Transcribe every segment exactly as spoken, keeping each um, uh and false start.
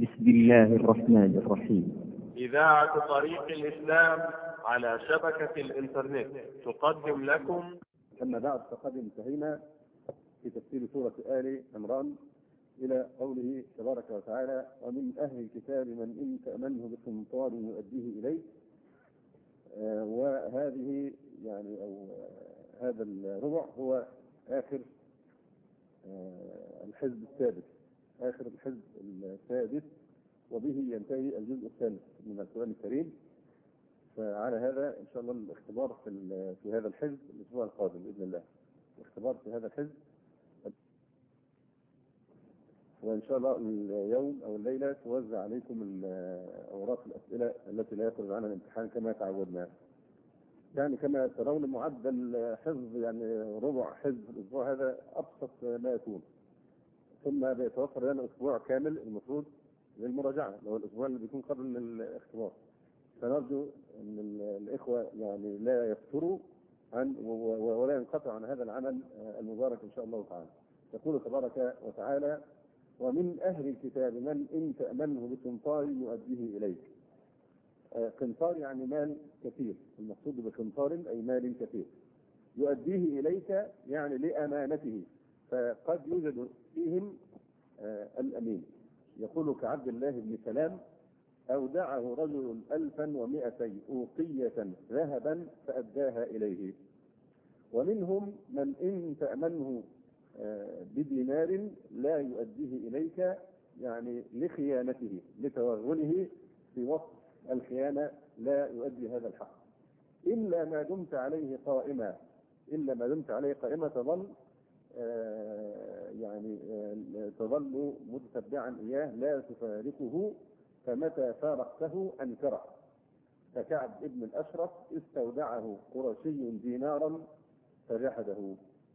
بسم الله الرحمن الرحيم. إذاعة طريق الإسلام على شبكة الإنترنت تقدم لكم. أما بعد، فقد انتهينا في تفسير سورة آل عمران إلى قوله تبارك وتعالى: ومن أهل الكتاب من إن تأمنه بقنطار يؤديه إليك. آه وهذه يعني أو آه هذا الربع هو آخر آه الحزب السادس آخر الحزب السادس وبه ينتهي الجزء الثالث من القرآن الكريم. فعلى هذا إن شاء الله الاختبار في, في هذا الحزب الأسبوع القادم بإذن الله، الاختبار في هذا الحزب، وإن شاء الله اليوم أو الليلة توزع عليكم أوراق الأسئلة التي لا يخرج عنها الامتحان كما تعودنا. يعني كما ترون معدل حفظ يعني ربع حزب في الأسبوع هذا أبسط ما يكون، ثم بيتوفر لنا أسبوع كامل المفروض للمراجعة، لو الأسبوع اللي بيكون قبل الاختبار. فنرجو أن الإخوة يعني لا يفتروا عن ولا ينقطعوا عن هذا العمل المبارك إن شاء الله تعالى. يقول تبارك وتعالى: ومن أهل الكتاب من إن تأمنه بقنطار يؤديه إليك. قنطار يعني مال كثير، المقصود بقنطار أي مال كثير. يؤديه إليك يعني لأمانته، فقد يوجد فيهم الأمين. يقول كعبد الله بن سلام: أودعه رجل ألفا ومائتي أوقية ذهبا فأداها إليه. ومنهم من إن تأمنه بدينار لا يؤديه إليك، يعني لخيانته لتوغله في وصف الخيانة، لا يؤدي هذا الحق إلا ما دمت عليه قائما إلا ما دمت عليه قائمة تظل يعني تظل متتبعا إياه لا تفارقه، فمتى فارقته أنكره. فكعب ابن الأشرف استودعه قرشي دينارا فجحده.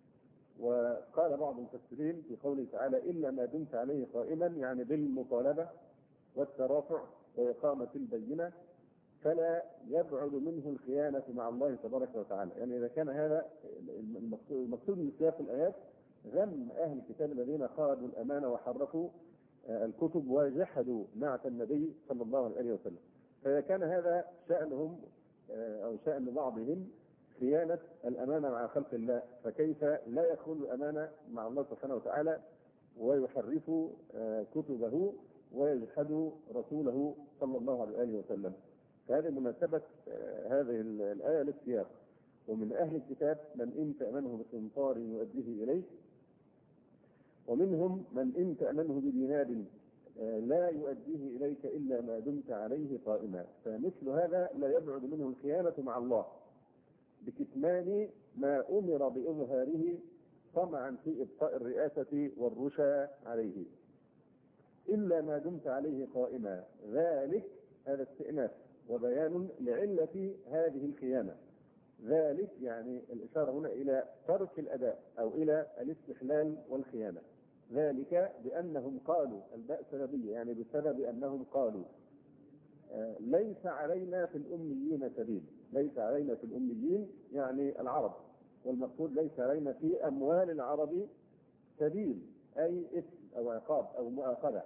وقال بعض المفسرين في قوله تعالى: إلا ما دمت عليه قائما، يعني بالمطالبة والترافع وإقامة البينة، فلا يبعد منه الخيانة مع الله تبارك وتعالى. يعني إذا كان هذا المقصود من سياق الآيات ذم أهل الكتاب الذين خاضوا الأمانة وحرفوا الكتب وجحدوا نعت النبي صلى الله عليه وسلم. فإذا كان هذا شأنهم أو شأن بعضهم خيانة الأمانة مع خلق الله، فكيف لا يخون الأمانة مع الله سبحانه وتعالى ويحرفوا كتبه ويجحدوا رسوله صلى الله عليه وسلم؟ فهذه مناسبة هذه الآية للسياق. ومن أهل الكتاب من إن تأمنه بقنطار يؤديه إليك، ومنهم من إن تأمنه بدينار لا يؤديه إليك إلا ما دمت عليه قائما. فمثل هذا لا يبعد منه الخيانة مع الله بكتمان ما أمر بإظهاره طمعا في إبقاء الرئاسة والرشا عليه، إلا ما دمت عليه قائما. ذلك هذا استئناف وبيان لعلة هذه الخيانة. ذلك يعني الإشارة هنا إلى ترك الأداء أو إلى الاستحلال والخيانة. ذلك بأنهم قالوا، الباء سببية يعني بسبب أنهم قالوا آه ليس علينا في الأميين سبيل. ليس علينا في الأميين يعني العرب، والمقصود ليس علينا في أموال العرب سبيل، أي إثم أو عقاب أو مؤاخذة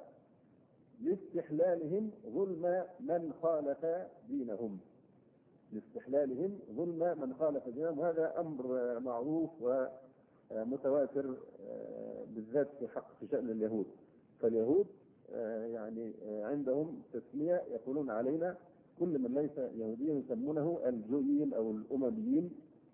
لاستحلالهم ظلم من خالف دينهم. لاستحلالهم ظلم من خالف دينهم. وهذا أمر معروف ومتواتر بالذات في حق في شأن اليهود. فاليهود يعني عندهم تسمية يقولون علينا كل من ليس يهوديا يسمونه الجويين أو الأمميين،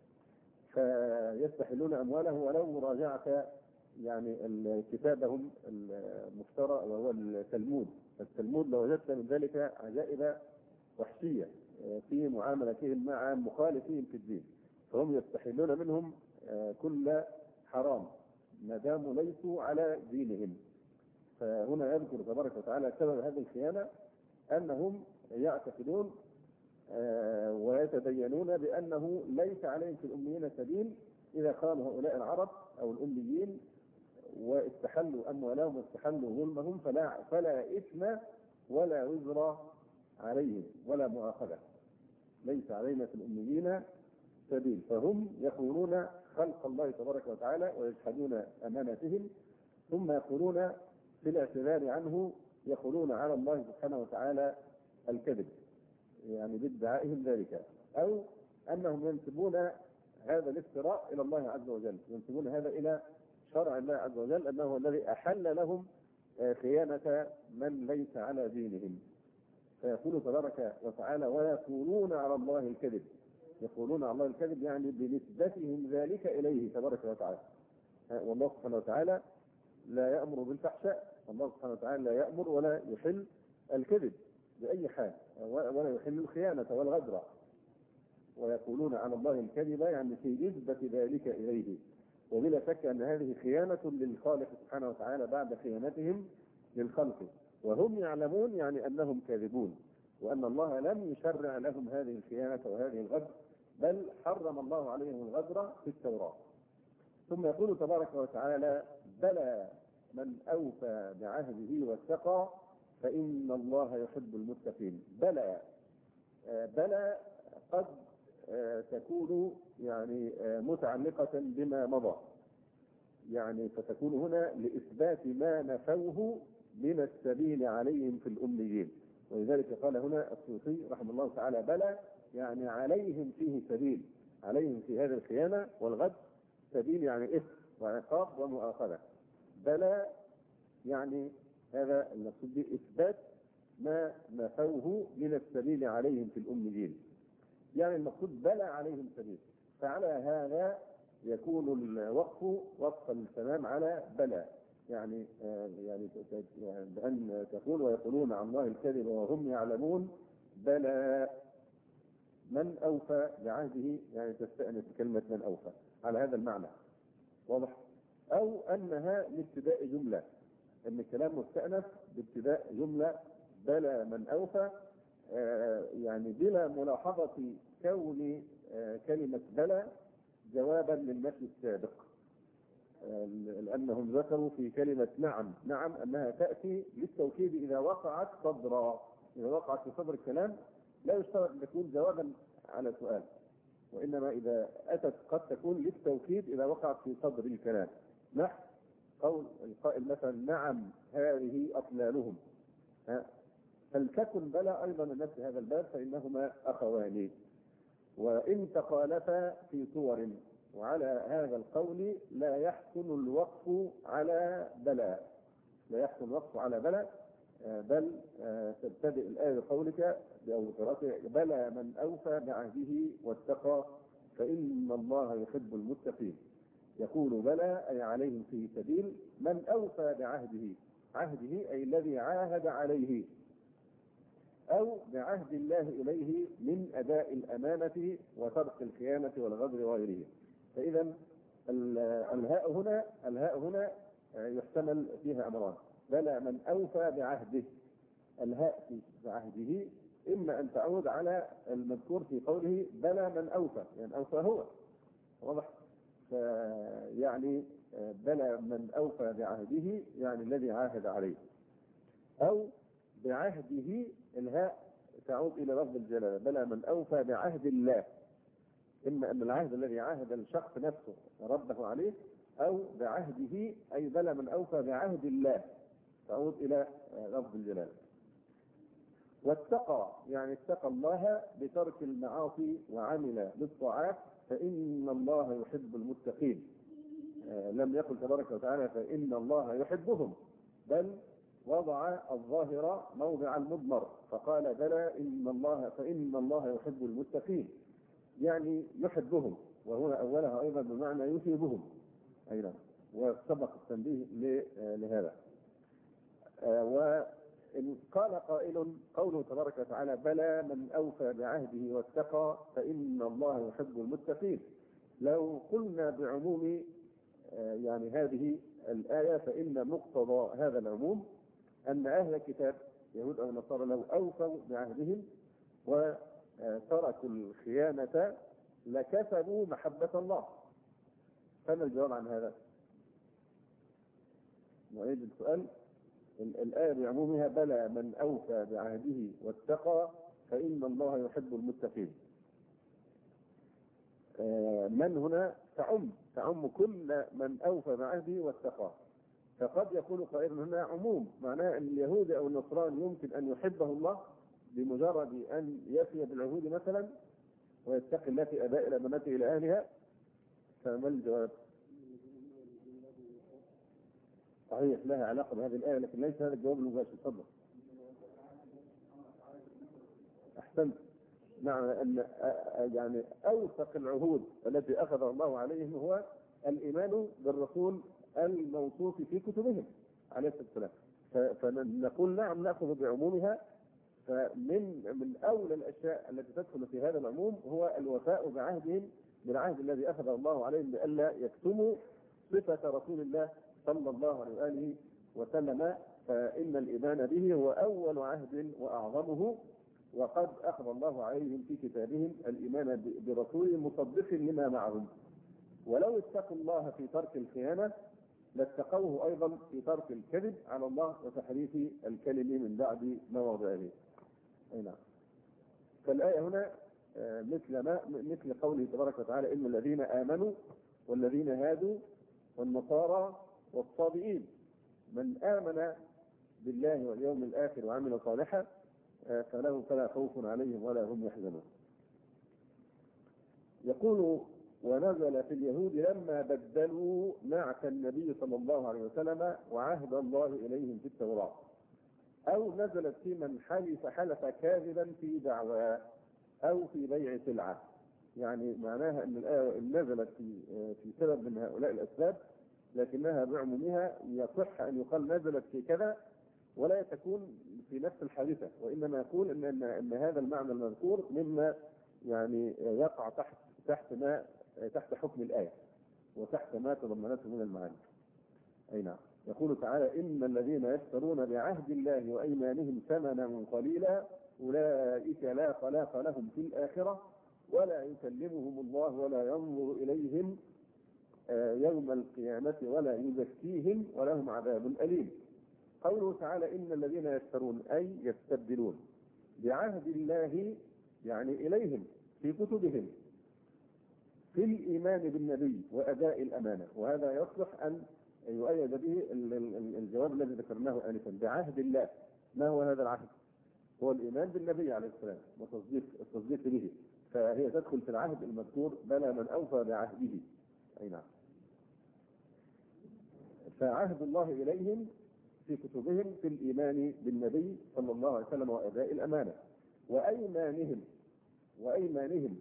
فيستحلون أمواله ولو مراجعة يعني كتابهم المفترى وهو التلمود. التلمود لو وجدت من ذلك عجائب وحشية في معاملتهم مع مخالفين في الدين، فهم يستحلون منهم كل حرام ما داموا ليسوا على دينهم. فهنا يذكر تبارك وتعالى سبب هذه الخيانة، أنهم يعتقدون ويتدينون بأنه ليس عليهم في الأميين سبيل إذا قام هؤلاء العرب أو الأميين واستحلوا أموالهم واستحلوا ظلمهم فلا, فلا إثم ولا وزر عليهم ولا مؤاخذة. ليس علينا في الأميين سبيل. فهم يخونون خلق الله تبارك وتعالى ويجحدون أمانتهم، ثم يقولون في الاعتذار عنه يقولون على الله سبحانه وتعالى الكذب، يعني بادعائهم ذلك، أو أنهم ينسبون هذا الافتراء إلى الله عز وجل، ينسبون هذا إلى شرع الله عز وجل، أنه هو الذي أحل لهم خيانة من ليس على دينهم. فيقول تبارك وتعالى ويقولون على الله الكذب، يقولون على الله الكذب يعني بنسبتهم ذلك إليه تبارك وتعالى. والله سبحانه وتعالى لا يأمر بالفحشاء، الله سبحانه وتعالى لا يأمر ولا يحل الكذب بأي حال، ولا يحل الخيانة والغدر. ويقولون على الله الكذب يعني في نسبة ذلك إليه، وبلا شك أن هذه خيانة للخالق سبحانه وتعالى بعد خيانتهم للخلق، وهم يعلمون يعني أنهم كاذبون، وأن الله لم يشرع لهم هذه الخيانة وهذه الغدر، بل حرم الله عليهم الغدر في التوراة. ثم يقول تبارك وتعالى بلى من أوفى بعهده واتقى فإن الله يحب المتقين. بلى بلى قد تكون يعني متعلقة بما مضى، يعني فتكون هنا لإثبات ما نفوه من السبيل عليهم في الأميين، ولذلك قال هنا السيوطي رحمه الله تعالى بلى يعني عليهم فيه سبيل، عليهم في هذه الخيانة والغد سبيل يعني إثم وعقاب ومؤاخذة. بلى يعني هذا المقصود به إثبات ما نفوه من السبيل عليهم في الأميين، يعني المقصود بلى عليهم سبيل. فعلى هذا يكون الوقف وقف التمام على بلى، يعني آه يعني بأن تقول ويقولون عن الله الكذب وهم يعلمون بلى من أوفى بعهده، يعني تستأنف كلمة من أوفى على هذا المعنى، واضح؟ أو أنها لابتداء جملة، أن الكلام مستأنف بابتداء جملة بلى من أوفى، آه يعني بلا ملاحظة كون آه كلمة بلى جوابا للنفي السابق، آه لأنهم ذكروا في كلمة نعم نعم أنها تأتي للتوكيد إذا وقعت صدرا، إذا وقعت في صدر الكلام لا يشترط أن تكون جوابا على سؤال، وإنما إذا أتت قد تكون للتوكيد إذا وقعت في صدر الكلام. نحو قول القائل مثلا نعم هذه أطلالهم، فلتكن بلى أيضا من نفس هذا الباب فإنهما أخوان، وإن تخالفا في صور، وعلى هذا القول لا يحسن الوقف على بلى، لا يحسن الوقف على بلى، بل تبتدئ الآية بقولك أو قراءتك بلى من أوفى بعهده واتقى فإن الله يحب المتقين. يقول بلى أي عليهم في سبيل من أوفى بعهده، عهده أي الذي عاهد عليه، أو بعهد الله إليه من أداء الأمانة وترك الخيانة والغدر وغيره. فإذا الهاء هنا الهاء هنا يحتمل فيها أمران، بلى من أوفى بعهده، الهاء في بعهده إما أن تعود على المذكور في قوله بلى من أوفى، يعني أوفى هو، واضح؟ يعني بلى من أوفى بعهده يعني الذي عاهد عليه، أو بعهده الهاء تعود إلى لفظ الجلالة بلى من أوفى بعهد الله، إما أن العهد الذي عاهد الشخص نفسه ربه عليه، أو بعهده أي بلى من أوفى بعهد الله تعود إلى لفظ الجلالة. واتقى يعني اتقى الله بترك المعاصي وعمل بالطاعات فإن الله يحب المتقين. آه لم يقل تبارك وتعالى فإن الله يحبهم، بل وضع الظاهر موضع المضمر فقال بلى إن الله فإن الله يحب المتقين، يعني يحبهم، وهنا أولها أيضا بمعنى يثيبهم أيضا، وسبق التنبيه لهذا. آه وإن قال قائل قوله تبارك وتعالى بلى من أوفى بعهده واتقى فإن الله يحب المتقين، لو قلنا بعموم آه يعني هذه الآية فإن مقتضى هذا العموم أن أهل الكتاب يهود أو نصارى لو أوفوا بعهدهم وتركوا الخيانة لكسبوا محبة الله. فما الجواب عن هذا؟ نعيد السؤال. الآية بعمومها بلى من أوفى بعهده واتقى فإن الله يحب المتقين. من هنا تعم تعم كل من أوفى بعهده واتقى، فقد يكون قائل هنا عموم، معناه أن اليهودي أو النصراني يمكن أن يحبه الله بمجرد أن يفي بالعهود مثلا ويتقي الله في أداء الأمانات إلى أهلها. فما الجواب؟ صحيح لها علاقة بهذه الآية، لكن ليس هذا الجواب المباشر. تفضل. أحسنت. معنى أن يعني أوثق العهود التي أخذ الله عليهم هو الإيمان بالرسول الموصوف في كتبهم عليه الصلاة والسلام. فنقول نعم نأخذ بعمومها. فمن من أولى الأشياء التي تدخل في هذا العموم هو الوفاء بعهدهم، بالعهد الذي أخذ الله عليهم بألا يكتموا صفة رسول الله صلى الله عليه وآله وسلم. فإن الإيمان به هو أول عهد وأعظمه، وقد أخذ الله عليهم في كتابهم الإيمان برسول مصدق لما معهم. ولو اتقوا الله في ترك الخيانة لاتقوه أيضا في ترك الكذب على الله وتحريف الكلم من بعد مواضعه. أي نعم. فالآية هنا مثل ما مثل قوله تبارك وتعالى: إن الذين آمنوا والذين هادوا والنصارى والصابئين. من آمن بالله واليوم الآخر وعمل صالحا فله فلا خوف عليهم ولا هم يحزنون. يقول: ونزل في اليهود لما بدلوا نعت النبي صلى الله عليه وسلم وعهد الله إليهم في التوراة. أو نزلت في من حلف حلف كاذبا في دعوى أو في بيع سلعة. يعني معناها أن الآية نزلت في في سبب من هؤلاء الأسباب، لكنها بعمومها يصح أن يقال نزلت في كذا ولا تكون في نفس الحادثة، وإنما يقول إن أن, إن هذا المعنى المذكور مما يعني يقع تحت تحت ما تحت حكم الآية وتحت ما تضمنته من المعاني. أي نعم. يقول تعالى: إن الذين يشترون بعهد الله وأيمانهم ثمنا قليلا أولئك لا خلاق لهم في الآخرة ولا يكلمهم الله ولا ينظر إليهم يوم القيامة ولا يزكيهم ولهم عذاب أليم. قوله تعالى: إن الذين يشترون أي يستبدلون بعهد الله يعني إليهم في كتبهم في الإيمان بالنبي وأداء الأمانة. وهذا يصلح أن يؤيد به الجواب الذي ذكرناه آنفا. بعهد الله، ما هو هذا العهد؟ هو الإيمان بالنبي عليه السلام وتصديق التصديق به، فهي تدخل في العهد المذكور: بلى من أوفى بعهده. أي نعم. فعهد الله إليهم في كتبهم في الإيمان بالنبي صلى الله عليه وسلم وأداء الأمانة. وأيمانهم وأيمانهم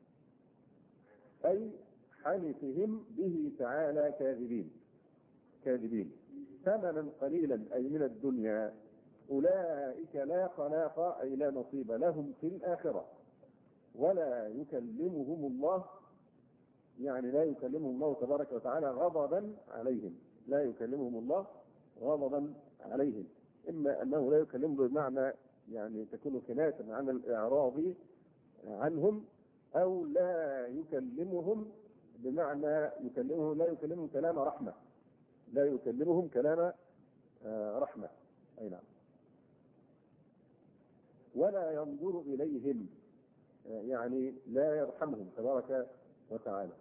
أي حلفهم به تعالى كاذبين كاذبين ثمنا قليلا أي من الدنيا. أولئك لا خلاق أي لا نصيب لهم في الآخرة ولا يكلمهم الله، يعني لا يكلمهم الله تبارك وتعالى غضبا عليهم، لا يكلمهم الله غضبا عليهم. إما أنه لا يكلمهم بمعنى يعني تكون كناية عن الإعراض عنهم، أو لا يكلمهم بمعنى يكلمهم لا يكلمهم كلام رحمة، لا يكلمهم كلام رحمة. أي نعم. ولا ينظر إليهم يعني لا يرحمهم تبارك وتعالى،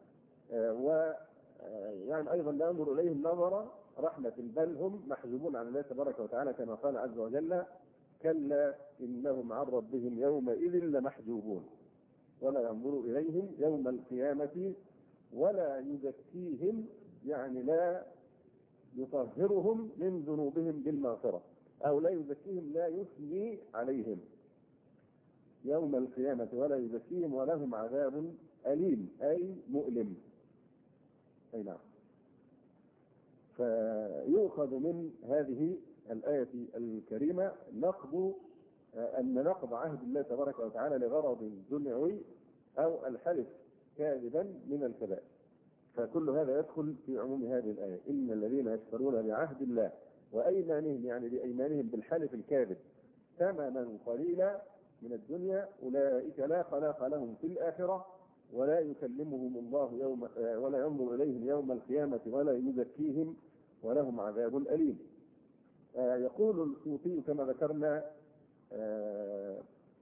ويعني أيضا لا ينظر إليهم نظر رحمة، بل هم محجوبون عن الله تبارك وتعالى كما قال عز وجل: كلا إنهم عن ربهم يومئذ لمحجوبون. ولا ينظر إليهم يوم القيامة ولا يزكيهم يعني لا يطهرهم من ذنوبهم بالمغفرة، أو لا يزكيهم لا يثني عليهم يوم القيامة ولا يزكيهم ولهم عذاب أليم أي مؤلم. أي نعم. فيؤخذ من هذه الآية الكريمة نقض أن نقض عهد الله تبارك وتعالى لغرض دنيوي أو الحلف كاذبا من الكبائر. فكل هذا يدخل في عموم هذه الآية: إن الذين يشترون بعهد الله وأيمانهم يعني بأيمانهم بالحلف الكاذب ثمنا قليلا من الدنيا أولئك لا خلاق لهم في الآخرة ولا يكلمهم الله يوم ولا ينظر إليهم يوم القيامة ولا يزكيهم ولهم عذاب أليم. آه يقول الصوفي كما ذكرنا آه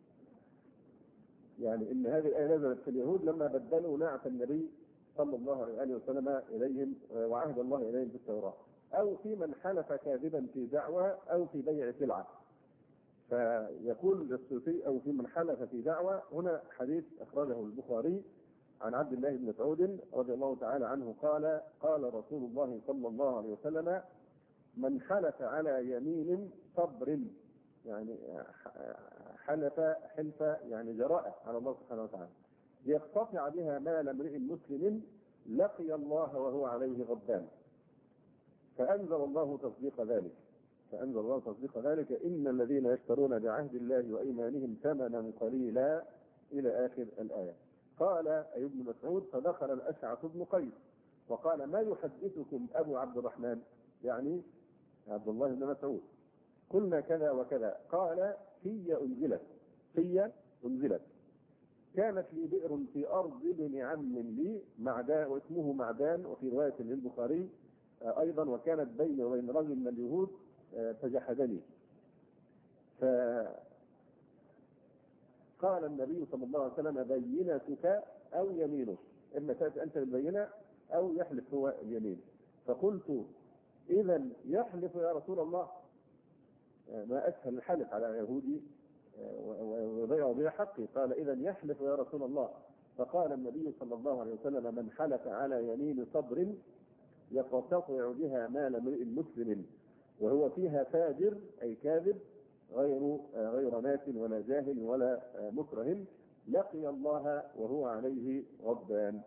يعني إن هذه الآية نزلت في اليهود لما بدلوا نعت النبي صلى الله عليه وسلم إليهم وعهد الله إليهم في التوراة. أو في من حلف كاذبا في دعوى أو في بيع سلعة. فيقول السيوطي أو في من حلف في دعوى، هنا حديث أخرجه البخاري عن عبد الله بن مسعود رضي الله تعالى عنه قال قال رسول الله صلى الله عليه وسلم: من حلف على يمين صبر، يعني حلف حلف يعني جراءة على الله سبحانه وتعالى، ليقتطع بها مال امرئ مسلم لقي الله وهو عليه غضبان. فأنزل الله تصديق ذلك فأنزل الله تصديق ذلك إن الذين يشترون بعهد الله وأيمانهم ثمنا قليلا إلى آخر الآية. قال أي ابن مسعود: فدخل الأشعث بن قيس وقال: ما يحدثكم أبو عبد الرحمن، يعني عبد الله بن مسعود، قلنا كذا وكذا. قال: في أنزلت في أنزلت كانت لي بئر في أرض ابن عم لي معدان واسمه معدان، وفي رواية للبخاري أيضا: وكانت بيني وبين رجل من اليهود فجحدني. فقال النبي صلى الله عليه وسلم: بينتك أو يمينك، إما تأتي أنت بالبينة أو يحلف هو اليمين. فقلت: إذا يحلف يا رسول الله؟ ما أسهل الحلف على يهودي ويضيع بها حقي. قال: إذا يحلف يا رسول الله. فقال النبي صلى الله عليه وسلم: من حلف على يمين صبر يقتطع بها مال امرئ مسلم وهو فيها فاجر، أي كاذب، غير غير مات ولا جاهل ولا مكره، لقي الله وهو عليه غضبان.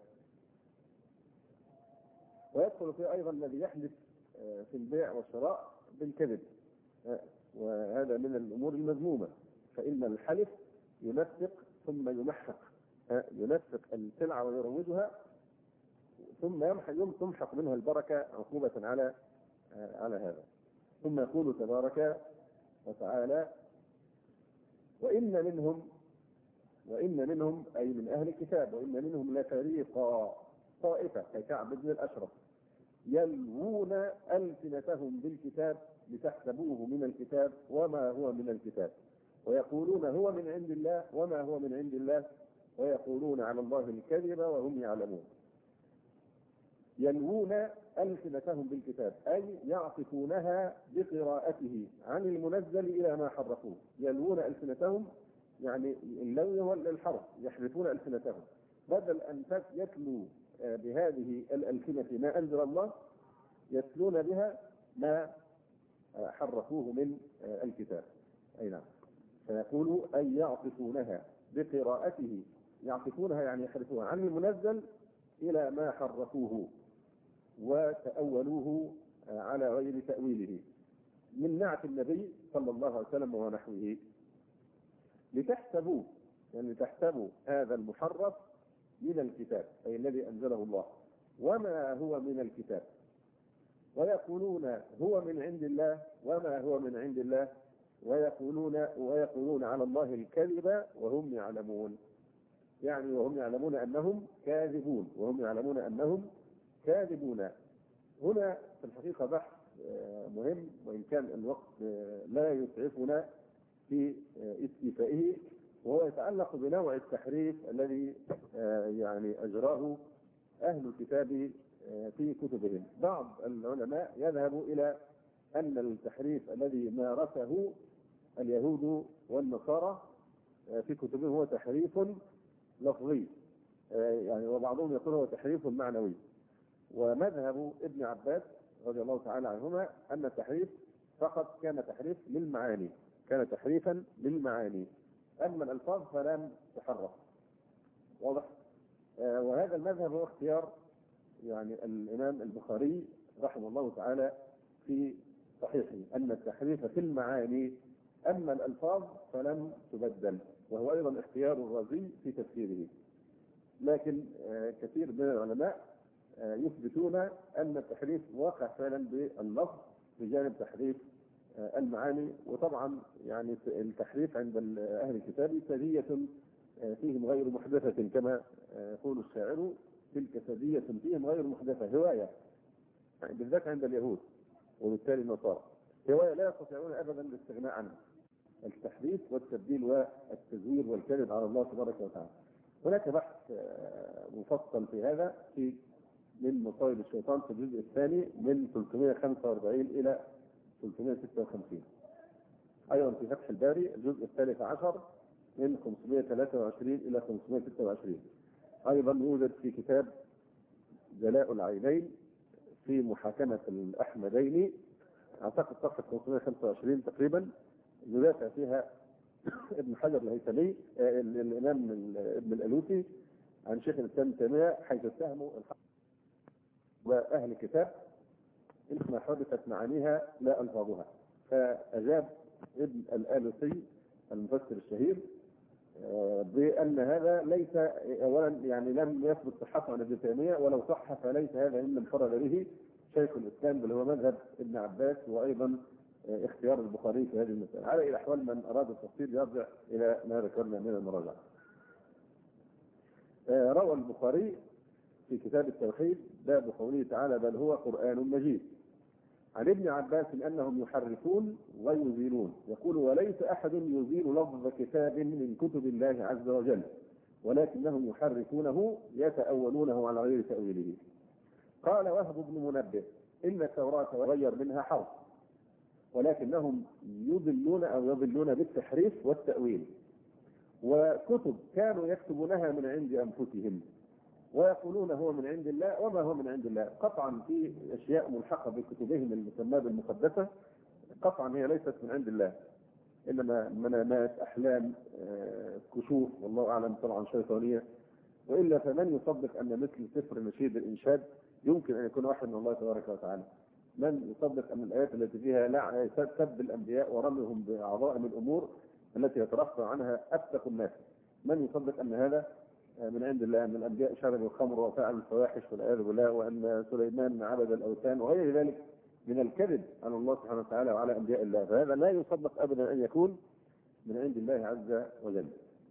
ويدخل فيه أيضا الذي يحلف في البيع والشراء بالكذب، وهذا من الأمور المذمومة، فإن الحلف ينفق ثم يمحق، ينفق السلعة ويروجها ثم يوم تمحق منها البركة عقوبة على على هذا. ثم يقول تبارك وتعالى: وإن منهم وإن منهم أي من أهل الكتاب، وإن منهم لفريقا، طائفة ككعب بن الأشرف، يلوون ألسنتهم بالكتاب لتحسبوه من الكتاب وما هو من الكتاب، ويقولون هو من عند الله وما هو من عند الله، ويقولون على الله الكذب وهم يعلمون. يلوون ألسنتهم بالكتاب أي يعطفونها بقراءته عن المنزل إلى ما حرفوه. يلوون ألسنتهم يعني اللوي هو الحرف، يحرفون ألسنتهم، بدل أن يتلو بهذه الألسنة ما أنزل الله، يتلون بها ما حرفوه من الكتاب. أي نعم. فيقول أي يعطفونها بقراءته، يعطفونها يعني يحرفونها عن المنزل إلى ما حرفوه وتأولوه على غير تأويله، من نعت النبي صلى الله عليه وسلم ونحوه، لتحسبوه يعني تحسبوا هذا المحرف من الكتاب أي الذي أنزله الله وما هو من الكتاب، ويقولون هو من عند الله وما هو من عند الله، ويقولون ويقولون على الله الكذب وهم يعلمون، يعني وهم يعلمون أنهم كاذبون وهم يعلمون أنهم كاذبون. هنا في الحقيقة بحث مهم، وإن كان الوقت لا يسعفنا في استيفائه، وهو يتعلق بنوع التحريف الذي يعني أجراه أهل الكتاب في كتبهم. بعض العلماء يذهب إلى أن التحريف الذي مارسه اليهود والنصارى في كتبهم هو تحريف لفظي، يعني وبعضهم يقول هو تحريف معنوي. ومذهب ابن عباس رضي الله تعالى عنهما أن التحريف فقط كان تحريف للمعاني، كان تحريفا للمعاني، أما الألفاظ فلم تحرف. واضح؟ آه وهذا المذهب هو اختيار يعني الإمام البخاري رحمه الله تعالى في صحيحه، أن التحريف في المعاني، أما الألفاظ فلم تبدل، وهو أيضا اختيار الرازي في تفسيره. لكن آه كثير من العلماء آه يثبتون أن التحريف واقع فعلا باللفظ بجانب تحريف آه المعاني. وطبعا يعني التحريف عند أهل الكتاب سدية آه فيهم غير محدثة، كما يقول آه الشاعر: تلك سدية فيهم غير محدثة، هواية، يعني بالذات عند اليهود وبالتالي النصارى، هواية لا يستطيعون أبدا الاستغناء عنها، التحريف والتبديل والتزوير والكذب على الله تبارك وتعالى. هناك بحث مفصل في هذا في من مصائد الشيطان في الجزء الثاني من ثلاثمائة وخمسة وأربعين إلى ثلاثمائة وستة وخمسين. أيضا في فتح الباري الجزء الثالث عشر من خمسمائة وثلاثة وعشرين إلى خمسمائة وستة وعشرين. أيضا يوجد في كتاب جلاء العينين في محاكمة الأحمدين، أعتقد صفحة خمسمائة وخمسة وعشرين تقريبا، يدافع فيها ابن حجر الهيثمي الإمام ابن الألوسي عن شيخ الإسلام ابن تيمية، حيث اتهموا الحق وأهل الكتاب إنما حدثت معانيها لا ألفاظها. فأجاب ابن الألوسي المفسر الشهير بأن هذا ليس أولا يعني لم يثبت صحته عن ابن تيمية، ولو صح فليس هذا مما انفرد به شيخ الإسلام، بل هو مذهب ابن عباس وأيضا اختيار البخاري في هذه المسألة. على إلى أحوال من أراد التفصيل يرجع إلى ما ذكرنا من المراجعة. روى البخاري في كتاب التوحيد باب قوله تعالى بل هو قرآن مجيد عن ابن عباس أنهم يحرفون ويزيلون، يقول وليس أحد يزيل لفظ كتاب من كتب الله عز وجل، ولكنهم يحرفونه يتأولونه على غير تأويله. قال وهب بن منبه إن التوراة غير منها حرف، ولكنهم يضلون أو يضلون بالتحريف والتأويل، وكتب كانوا يكتبونها من عند أنفسهم ويقولون هو من عند الله وما هو من عند الله. قطعا في أشياء ملحقة بكتبهم المسماة بالمقدسة قطعا هي ليست من عند الله، إنما منامات أحلام كشوف والله أعلم طبعا شيطانية. وإلا فمن يصدق أن مثل سفر نشيد الإنشاد يمكن أن يكون واحد من الله تبارك وتعالى؟ من يصدق أن الآيات التي فيها لعن سب الأنبياء ورميهم بعظائم الأمور التي يترفع عنها أفسق الناس، من يصدق أن هذا من عند الله، أن الأنبياء شربوا الخمر وفعلوا الفواحش والعياذ بالله، وأن سليمان عبد الأوثان وغير ذلك من الكذب على الله سبحانه وتعالى وعلى أنبياء الله؟ فهذا لا يصدق أبدا أن يكون من عند الله عز وجل.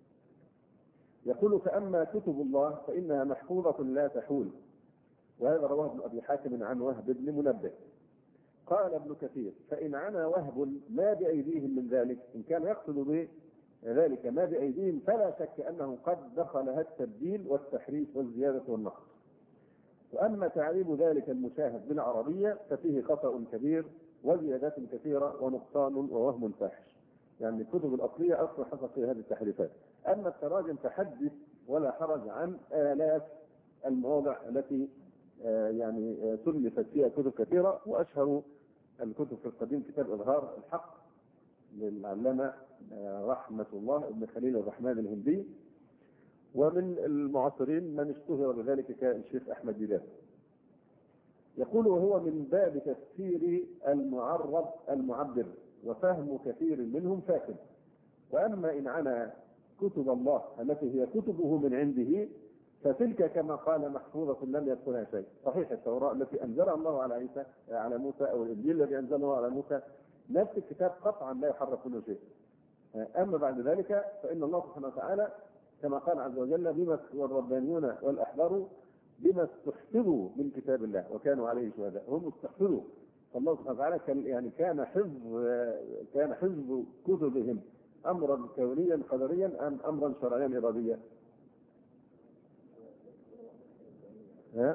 يقول فأما كتب الله فإنها محفوظة لا تحول، وهذا رواه ابن أبي حاتم عن وهب بن منبه. قال ابن كثير فإن عنا وهب ما بأيديهم من ذلك، إن كان يقصد به ذلك ما بأيديهم فلا شك أنه قد دخلها التبديل والتحريف والزيادة والنقص. وأما تعريب ذلك المشاهد بالعربية ففيه خطأ كبير وزيادات كثيرة ونقصان ووهم فاحش، يعني الكتب الأصلية أصلا حصل فيها هذه التحريفات. أما التراجم فحدث ولا حرج عن آلاف المواضع التي يعني سلفت فيها كتب كثيرة، وأشهر الكتب في القديم كتاب إظهار الحق للعلامة رحمة الله ابن خليل الرحمن الهندي، ومن المعاصرين من اشتهر بذلك كالشيخ أحمد ديدات. يقول وهو من باب تفسير المعرب المعبر وفهم كثير منهم فاكر. وأما إن عنا كتب الله التي هي كتبه من عنده فتلك كما قال محفوظة لم يدخلها شيء. صحيح التوراة التي أنزلها الله على عيسى على موسى أو الإنجيل الذي أنزله على موسى نفس الكتاب قطعا لا يحرف منه شيء. أما بعد ذلك فإن الله سبحانه وتعالى كما قال عز وجل بما والربانيون والأحبار بما استحفظوا من كتاب الله وكانوا عليه شهداء، هم استحفظوا. فالله سبحانه وتعالى كان يعني كان حفظ كان حفظ كتبهم أمرا كونيا قدريا أم أمرا شرعيا إراديا؟ ها؟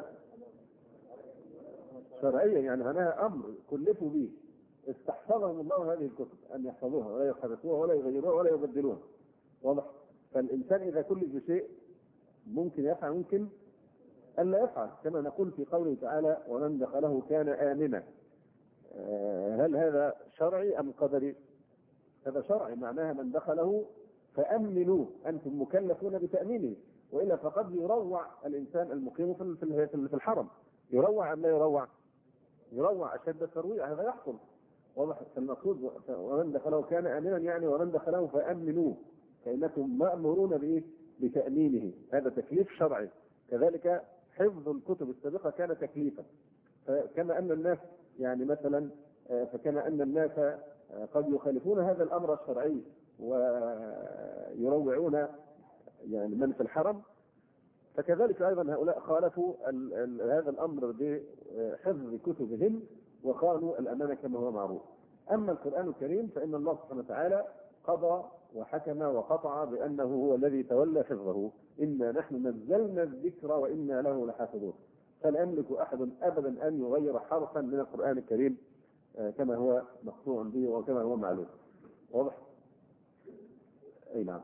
شرعيا، يعني هذا أمر كلفوا به، استحفظهم الله هذه الكتب أن يحفظوها ولا يحرفوها ولا يغيروها ولا يبدلوها. واضح؟ فالإنسان إذا كلف شيء ممكن يفعل ممكن أن لا يفعل، كما نقول في قوله تعالى ومن دخله كان آمنا. هل هذا شرعي أم قدري؟ هذا شرعي، معناها من دخله فأمنوا، أنتم مكلفون بتأمينه، وإلا فقد يروع الإنسان المقيم في الحرم. يروع أم لا يروع؟ يروع أشد الترويع، هذا يحصل. واضح؟ فالمقصود ومن دخله كان آمنا، يعني ومن دخله فأمنوا، فإنكم مأمورون بإيه؟ بتأمينه، هذا تكليف شرعي. كذلك حفظ الكتب السابقة كان تكليفا، فكما أن الناس يعني مثلا فكما أن الناس قد يخالفون هذا الأمر الشرعي ويروعون يعني من في الحرم، فكذلك أيضا هؤلاء خالفوا ال ال هذا الأمر بحفظ كتبهم وخانوا الأمانة كما هو معروف. أما القرآن الكريم فإن الله سبحانه وتعالى قضى وحكم وقطع بأنه هو الذي تولى حفظه، إنا نحن نزلنا الذكر وإنا له لحافظون. فلا يملك أحد أبدا أن يغير حرفا من القرآن الكريم كما هو مقطوع به وكما هو معلوم. واضح؟ أي نعم.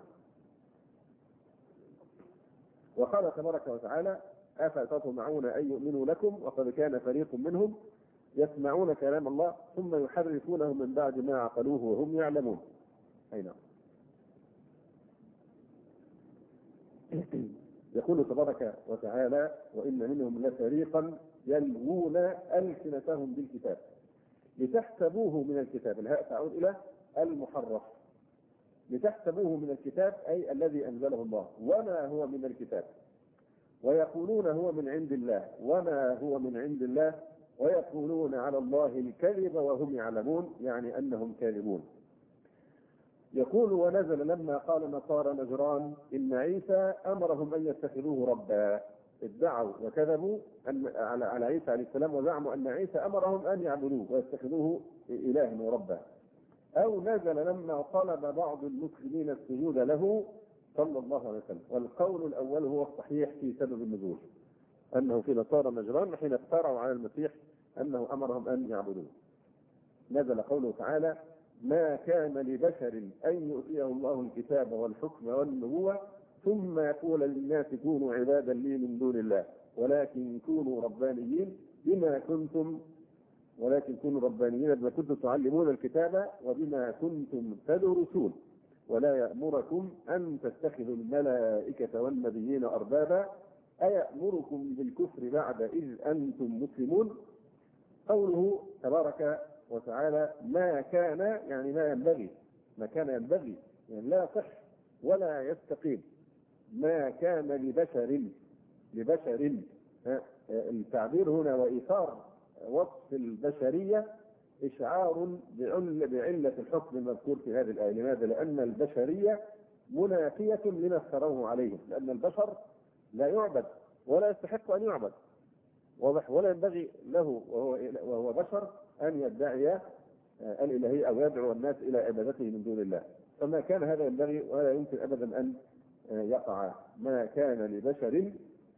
وقال تبارك وتعالى: أفتطمعون أن يؤمنوا لكم وقد كان فريق منهم يسمعون كلام الله ثم يحرفونه من بعد ما عقلوه وهم يعلمون. أي نعم. يقول تبارك وتعالى: وإن منهم لفريقا يلوون ألسنتهم بالكتاب لتحسبوه من الكتاب. الهاء تعود إلى المحرف. لتحسبوه من الكتاب أي الذي أنزله الله وما هو من الكتاب، ويقولون هو من عند الله وما هو من عند الله، ويقولون على الله الكذب وهم يعلمون، يعني أنهم كاذبون. يقول: ونزل لما قال نصارى نجران إن عيسى أمرهم أن يتخذوه ربا. ادعوا وكذبوا أن على عيسى عليه السلام وزعموا أن عيسى أمرهم أن يعبدوه ويتخذوه إلها وربا. أو نزل لما طلب بعض المسلمين السجود له صلى الله عليه وسلم. والقول الأول هو الصحيح في سبب النزول، أنه في نصارى نجران حين افتروا على المسيح أنه أمرهم أن يعبدوه. نزل قوله تعالى: ما كان لبشر أن يؤتيه الله الكتاب والحكم والنبوة ثم يقول للناس كونوا عبادا لي من دون الله ولكن كونوا ربانيين بما كنتم ولكن كونوا ربانيين بما كنتم تعلمون الكتاب وبما كنتم تدرسون ولا يأمركم أن تتخذوا الملائكة والنبيين أربابا أيأمركم بالكفر بعد إذ أنتم مسلمون. قوله تبارك وتعالى: ما كان يعني ما ينبغي، ما كان ينبغي يعني لا يصح ولا يستقيم. ما كان لبشر لبشر التعبير هنا وإيثار وصف البشرية إشعار بعلة الحكم المذكور في هذه الآية. لماذا؟ لأن البشرية منافية لما افتروه عليهم، لأن البشر لا يعبد ولا يستحق أن يعبد، واضح؟ ولا ينبغي له وهو وهو بشر أن يدعي الإلهية أو يدعو الناس إلى عبادته من دون الله. فما كان هذا ينبغي ولا يمكن أبدا أن يقع. ما كان لبشر،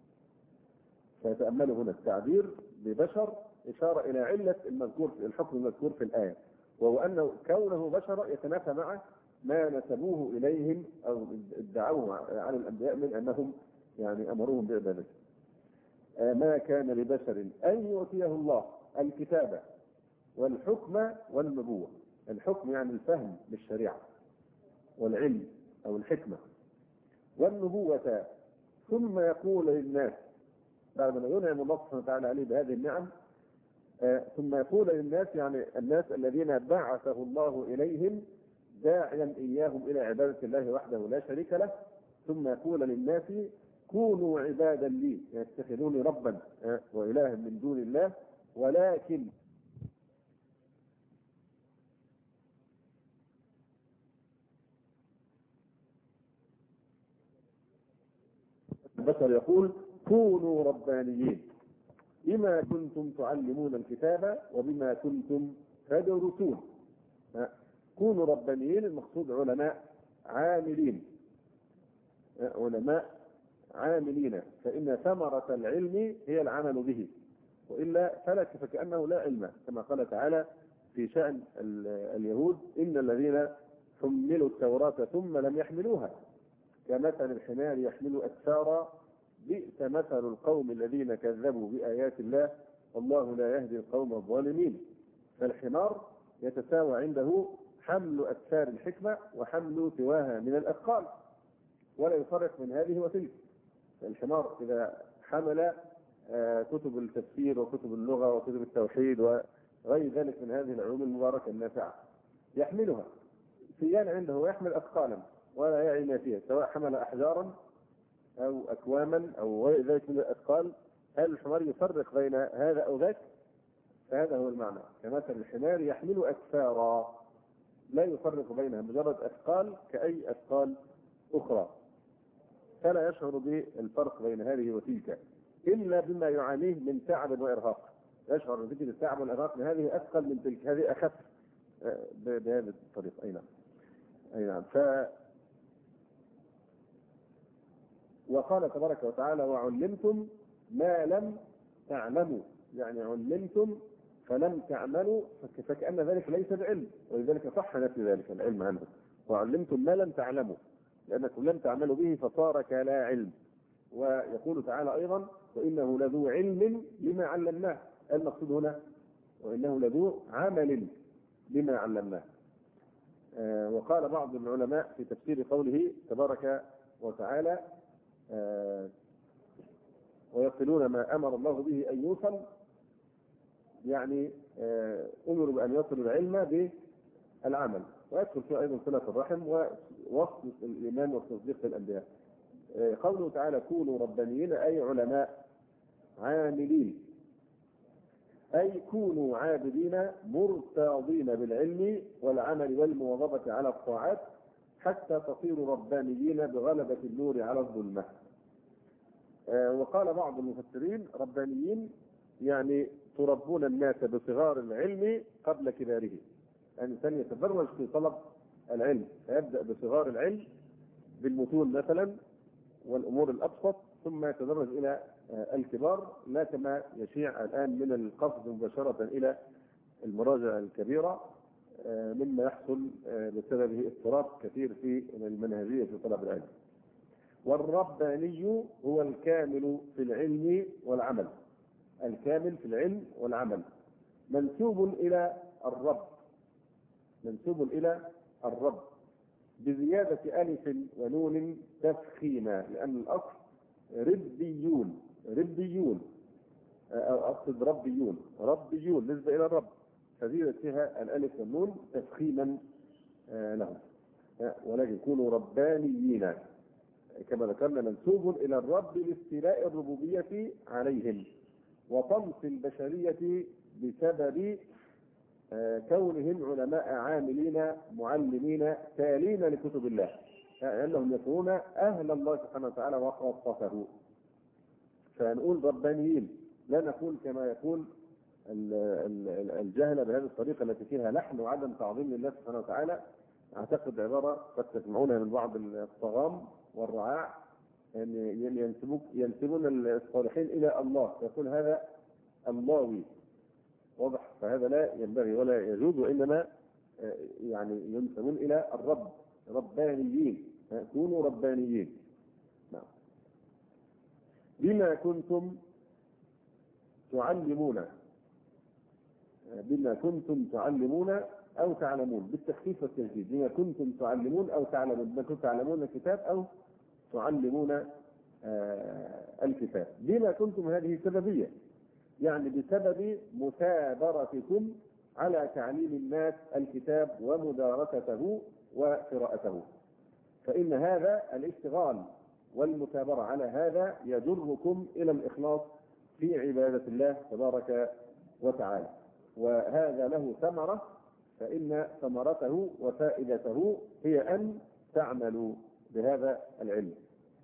فيتأمل هنا التعبير ببشر إشارة إلى علة المذكور في الحكم المذكور في الآية، وهو أنه كونه بشر يتنافى مع ما نسبوه إليهم أو ادعوه على الأنبياء من أنهم يعني أمروهم بعبادته. ما كان لبشر أن يؤتيه الله الكتاب والحكم والنبوة. الحكم يعني الفهم بالشريعة والعلم أو الحكمة، والنبوة ثم يقول للناس بعد ما ينعم الله سبحانه وتعالى عليه بهذه النعم آه ثم يقول للناس يعني الناس الذين بعثه الله إليهم داعيا إياهم إلى عبادة الله وحده لا شريك له. ثم يقول للناس كونوا عبادا لي يتخذوني ربا آه وإلها من دون الله ولكن البشر يقول كونوا ربانيين بما كنتم تعلمون الكتاب وبما كنتم تدرسون. كونوا ربانيين المقصود علماء عاملين، علماء عاملين، فإن ثمرة العلم هي العمل به، وإلا فلك فكأنه لا علم، كما قال تعالى في شأن اليهود: إن الذين حملوا التوراة ثم لم يحملوها كمثل الحمار يحمل أسفارا بئس مثل القوم الذين كذبوا بآيات الله والله لا يهدي القوم الظالمين. فالحمار يتساوى عنده حمل أسفار الحكمة وحمل سواها من الأثقال، ولا يفرق من هذه وتلك. الحمار إذا حمل كتب التفسير وكتب اللغة وكتب التوحيد وغير ذلك من هذه العلوم المباركة النافعة يحملها، سيان عنده يحمل أثقالا ولا يعي ما فيها، سواء حمل أحجارا أو أكواما أو غير ذلك من الأثقال. هل الحمار يفرق بين هذا أو ذاك؟ فهذا هو المعنى. كمثل الحمار يحمل أسفارا لا يفرق بينها، مجرد أثقال كأي أثقال أخرى، فلا يشعر بالفرق بين هذه وتلك إلا بما يعانيه من تعب وإرهاق. يشعر بفكرة التعب والإرهاق من هذه أثقل من تلك، هذه أخف بهذه الطريقة. أي نعم أي نعم. ف وقال تبارك وتعالى: وعلمتم ما لم تعلموا، يعني علمتم فلم تعملوا، فكأن ذلك ليس بعلم، ولذلك صح نفي ذلك العلم عنه. وعلمتم ما لم تعلموا لأنكم لم تعملوا به فصار كلا علم. ويقول تعالى أيضا وإنه لذو علم لما علمناه، المقصود هنا وإنه لذو عمل لما علمناه. آه وقال بعض العلماء في تفسير قوله تبارك وتعالى آه ويصلون ما أمر الله به أن يوصل، يعني آه أمروا بأن يصلوا العلم بالعمل، ويدخل فيه أيضا صلة الرحم ووصل الإيمان والتصديق بالأنبياء. آه قوله تعالى كونوا ربانيين أي علماء عاملين، أي كونوا عابدين مرتاضين بالعلم والعمل والمواظبة على الطاعات حتى تصيروا ربانيين بغلبة النور على الظلمة. آه وقال بعض المفسرين ربانيين يعني تربون الناس بصغار العلم قبل كباره، الإنسان يتدرج في طلب العلم، فيبدأ بصغار العلم بالمتون مثلا والأمور الأبسط، ثم يتدرج إلى الكبار، لا كما يشيع الآن من القفز مباشرة إلى المراجع الكبيرة مما يحصل بسببه اضطراب كثير في المنهجية في طلب العلم. والرباني هو الكامل في العلم والعمل، الكامل في العلم والعمل، منسوب إلى الرب، منسوب إلى الرب بزيادة ألف ونون تفخيما، لأن الأصل ربيون، ربيون أو أقصد ربيون، ربيون نسبة إلى الرب، فزيدت فيها الألف والنون تفخيما لهم، ولكن يكونوا ربانيين كما ذكرنا، منسوب إلى الرب لاستيلاء الربوبية عليهم وطمس البشرية بسبب كونهم علماء عاملين معلمين تالين لكتب الله، لأنهم يكونون أهل الله سبحانه وتعالى وخاصته. فنقول ربانيين، لا نقول كما يقول الجهل بهذه الطريقة التي فيها لحن وعدم تعظيم لله سبحانه وتعالى. أعتقد عبارة قد تسمعونها من بعض الطغام والرعاع، يعني ينسبون الصالحين إلى الله، يقول هذا اللهوي، واضح؟ فهذا لا ينبغي ولا يجوز، وإنما يعني ينسبون إلى الرب، ربانيين، كونوا ربانيين. نعم. بما كنتم تعلمون، بما كنتم تعلمون أو تعلمون بالتخفيف والتجديد، بما كنتم تعلمون أو تعلمون، بما كنتم تعلمون الكتاب أو تعلمون آه الكتاب. بما كنتم هذه سببية، يعني بسبب مثابرتكم على تعليم الناس الكتاب ومدارسته وقراءته، فإن هذا الاشتغال والمثابرة على هذا يجركم إلى الإخلاص في عبادة الله تبارك وتعالى، وهذا له ثمرة، فإن ثمرته وفائدته هي أن تعملوا بهذا العلم.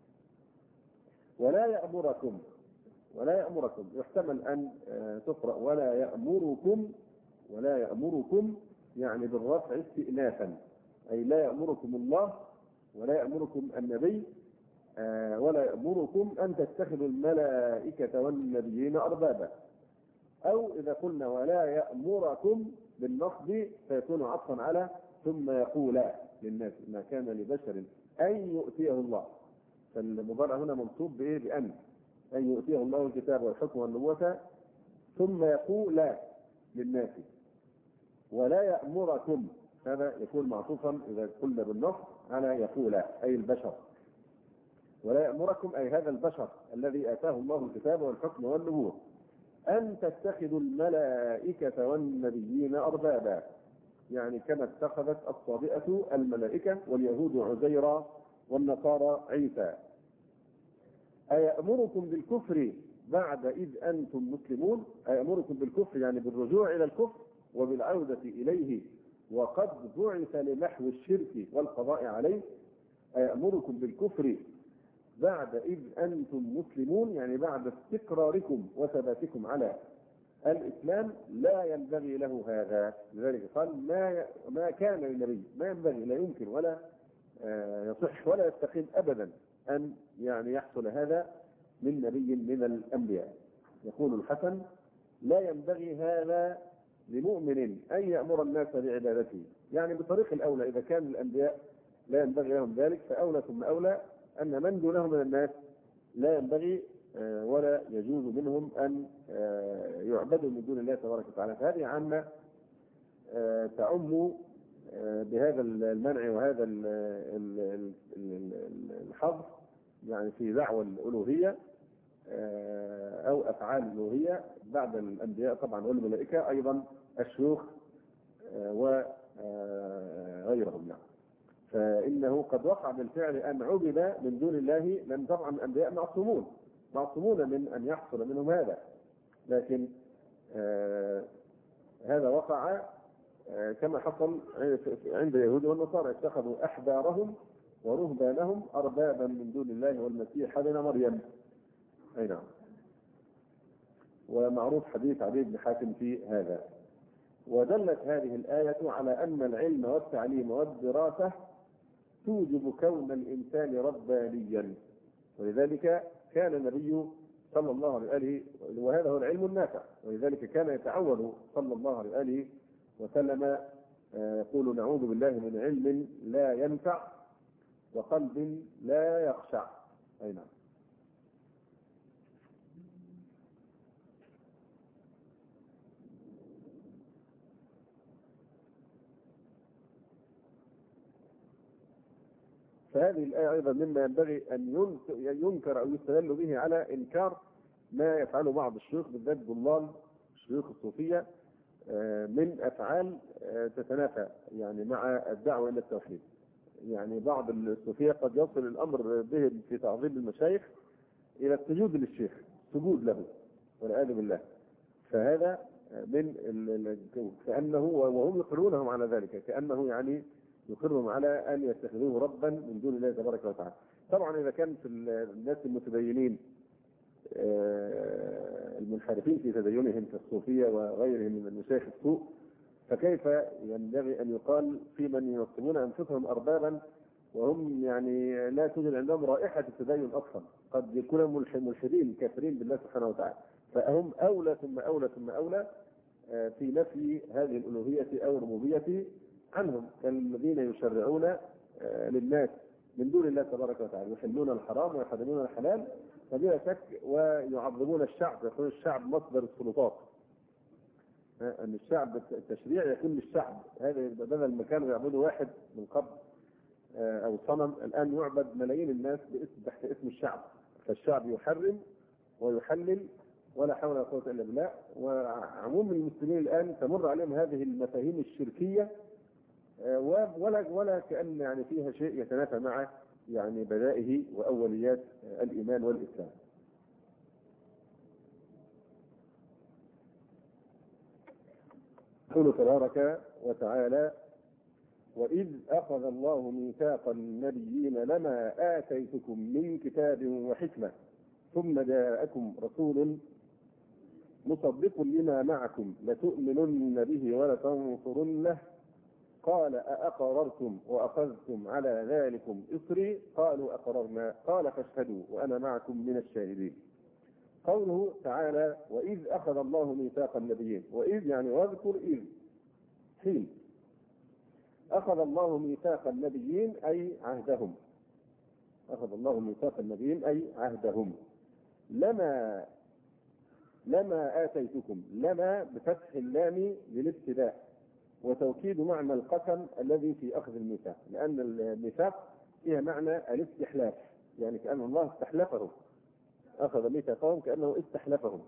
ولا يأمركم، ولا يأمركم يحتمل أن تقرأ ولا يأمركم، ولا يأمركم يعني بالرفع استئنافا، أي لا يأمركم الله ولا يأمركم النبي ولا يأمركم أن تتخذوا الملائكة والنبيين أربابا. أو إذا قلنا ولا يأمركم بالنصب فيكون عطفا على ثم يقول للناس ما كان لبشر أن يؤتيه الله، فالمضارع هنا منصوب بإيه؟ بأن أن يؤتيه الله الكتاب والحكم والنبوة ثم يقول للناس. ولا يأمركم هذا يكون معطوفا إذا قلنا بالنصب على يقول أي البشر. ولا يأمركم أي هذا البشر الذي آتاه الله الكتاب والحكم والنبوة أن تتخذوا الملائكة والنبيين أربابا، يعني كما اتخذت الصابئة الملائكة واليهود عزيرا والنصارى عيسى. أيأمركم بالكفر بعد إذ أنتم مسلمون، أيأمركم بالكفر يعني بالرجوع إلى الكفر وبالعودة إليه وقد بعث لمحو الشرك والقضاء عليه. أيأمركم بالكفر بعد إذ أنتم مسلمون يعني بعد استقراركم وثباتكم على الإسلام، لا ينبغي له هذا. لذلك قال ما ما كان للنبي، ما ينبغي، لا يمكن ولا يصح ولا يستقيم أبدا أن يعني يحصل هذا من نبي من الأنبياء. يقول الحسن: لا ينبغي هذا لمؤمن أن يأمر الناس بعبادته. يعني بطريق الأولى إذا كان الأنبياء لا ينبغي لهم ذلك، فأولى ثم أولى أن من دونهم من الناس لا ينبغي ولا يجوز منهم أن يعبدوا من دون الله تبارك وتعالى. فهذه عامة تعم بهذا المنع وهذا الحظر، يعني في دعوى الألوهية أو أفعال الألوهية بعد الأنبياء طبعا والملائكة، أيضا الشيوخ وغيرهم. يعني فإنه قد وقع بالفعل أن عبد من دون الله، لأن طبعا الأنبياء معصومون معصومون من أن يحصل منهم هذا، لكن آه هذا وقع آه كما حصل عند اليهود والنصارى، اتخذوا أحبارهم ورهبانهم أربابا من دون الله والمسيح ابن مريم. أي نعم. ومعروف حديث عدي بن حاتم في هذا. ودلت هذه الآية على أن العلم والتعليم والدراسة توجب كون الإنسان ربانيا، ولذلك كان النبي صلى الله عليه وآله، وهذا هو العلم النافع، ولذلك كان يتعوذ صلى الله عليه وآله وسلم يقول: نعوذ بالله من علم لا ينفع وقلب لا يخشع. أي نعم. فهذه الآية أيضا مما ينبغي أن ينكر أو يستدل به على إنكار ما يفعله بعض الشيوخ بالذات ضلال الشيوخ الصوفية من أفعال تتنافى يعني مع الدعوة إلى التوحيد. يعني بعض الصوفية قد يصل الأمر بهم في تعظيم المشايخ إلى السجود للشيخ، سجود له والعياذ بالله. فهذا من كأنه، وهم يقرونهم على ذلك، كأنه يعني يقرهم على أن يتخذوه ربا من دون الله تبارك وتعالى. طبعا إذا كان في الناس المتدينين المنحرفين في تدينهم كالصوفية وغيرهم من المشايخ السوء، فكيف ينبغي أن يقال في من ينصبون أنفسهم أربابا وهم يعني لا توجد عندهم رائحة التدين أصلا، قد يكونوا ملحدين كافرين بالله سبحانه وتعالى، فهم أولى ثم أولى ثم أولى في نفي هذه الألوهية أو الربوبية عنهم، كالذين يشرعون للناس من دون الله تبارك وتعالى، يحلون الحرام ويحرمون الحلال فبلا شك، ويعظمون الشعب، يكون الشعب مصدر السلطات، أن الشعب التشريع يكون للشعب. هذا بدل المكان يعبدوا واحد من قبل أو صنم، الآن يعبد ملايين الناس باسم تحت اسم الشعب، فالشعب يحرم ويحلل ولا حول ولا قوة إلا بالله. وعموم المسلمين الآن تمر عليهم هذه المفاهيم الشركية ولا ولا كأن يعني فيها شيء يتنافى مع يعني بدائه وأوليات الإيمان والإسلام. يقول تبارك وتعالى: وإذ أخذ الله ميثاق النبيين لما آتيتكم من كتاب وحكمة ثم جاءكم رسول مصدق لما معكم لتؤمنن به ولتنصرنه قال أأقررتم وأخذتم على ذلكم إصري قالوا أقررنا قال فاشهدوا وأنا معكم من الشاهدين. قوله تعالى: وإذ أخذ الله ميثاق النبيين، وإذ يعني واذكر إذ حين أخذ الله ميثاق النبيين أي عهدهم، أخذ الله ميثاق النبيين أي عهدهم. لما لما آتيتكم، لما بفتح اللام للابتداء وتوكيد معنى القسم الذي في أخذ الميثاق، لأن الميثاق فيها معنى الاستحلاف، يعني كأن الله استحلفهم، أخذ ميثاقهم كأنه استحلفهم.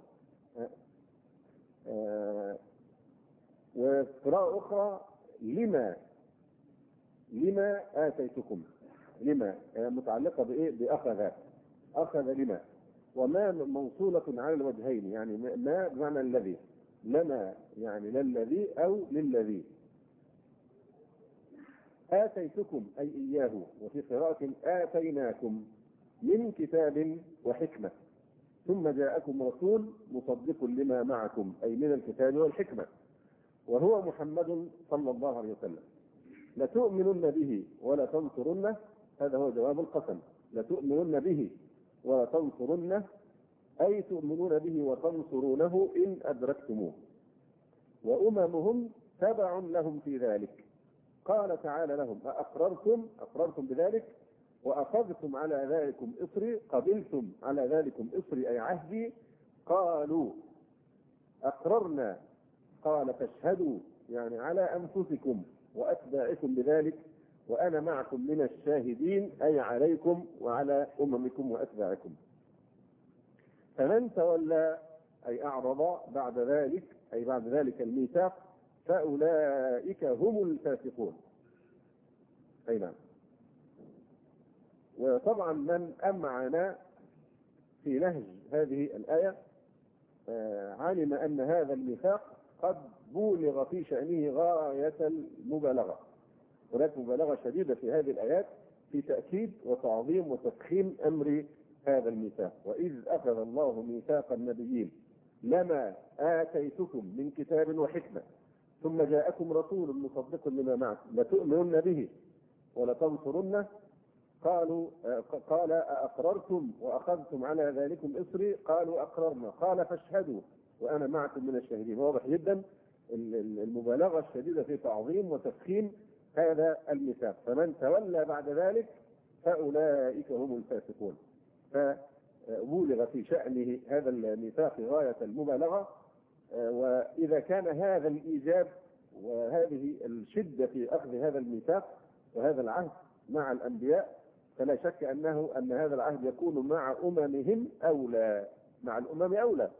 آه وقراءة أخرى لما لما آتيتكم، لما متعلقة بإيه؟ بأخذ، أخذ لما، وما موصولة على الوجهين، يعني ما بمعنى الذي، لما يعني للذي أو للذي. آتيتكم أي إياه، وفي قراءة آتيناكم من كتاب وحكمة ثم جاءكم رسول مصدق لما معكم أي من الكتاب والحكمة وهو محمد صلى الله عليه وسلم. لتؤمنن به ولا تنصرنه، هذا هو جواب القسم، لتؤمنن به ولا تنصرنه أي تؤمنون به وتنصرونه إن أدركتموه، وأممهم تبع لهم في ذلك. قال تعالى لهم: أأقررتم أقررتم بذلك وأخذتم على ذلكم إصري، قبلتم على ذلكم إصري أي عهدي؟ قالوا أقررنا. قال فاشهدوا، يعني على أنفسكم وأتباعكم بذلك، وأنا معكم من الشاهدين، أي عليكم وعلى أممكم وأتباعكم. فمن تولى أي أعرض بعد ذلك، أي بعد ذلك الميثاق، فأولئك هم الفاسقون. أي نعم. وطبعا من أمعن في نهج هذه الآية علم أن هذا الميثاق قد بولغ في شأنه غاية المبالغة. هناك مبالغة شديدة في هذه الآيات في تأكيد وتعظيم وتفخيم أمر هذا الميثاق. وإذ أخذ الله ميثاق النبيين لما آتيتكم من كتاب وحكمة ثم جاءكم رسول مصدق لما معكم لتؤمنن به ولتنصرنه. قالوا قال أأقررتم وأخذتم على ذلكم إصري؟ قالوا أقررنا. قال فاشهدوا وأنا معكم من الشاهدين. واضح جدا المبالغة الشديدة في تعظيم وتفخيم هذا الميثاق. فمن تولى بعد ذلك فأولئك هم الفاسقون. فبولغ في شأنه هذا الميثاق غاية المبالغة. وإذا كان هذا الإيجاب وهذه الشدة في أخذ هذا الميثاق وهذا العهد مع الأنبياء، فلا شك أنه أن هذا العهد يكون مع أممهم أولى، مع الأمم أولى.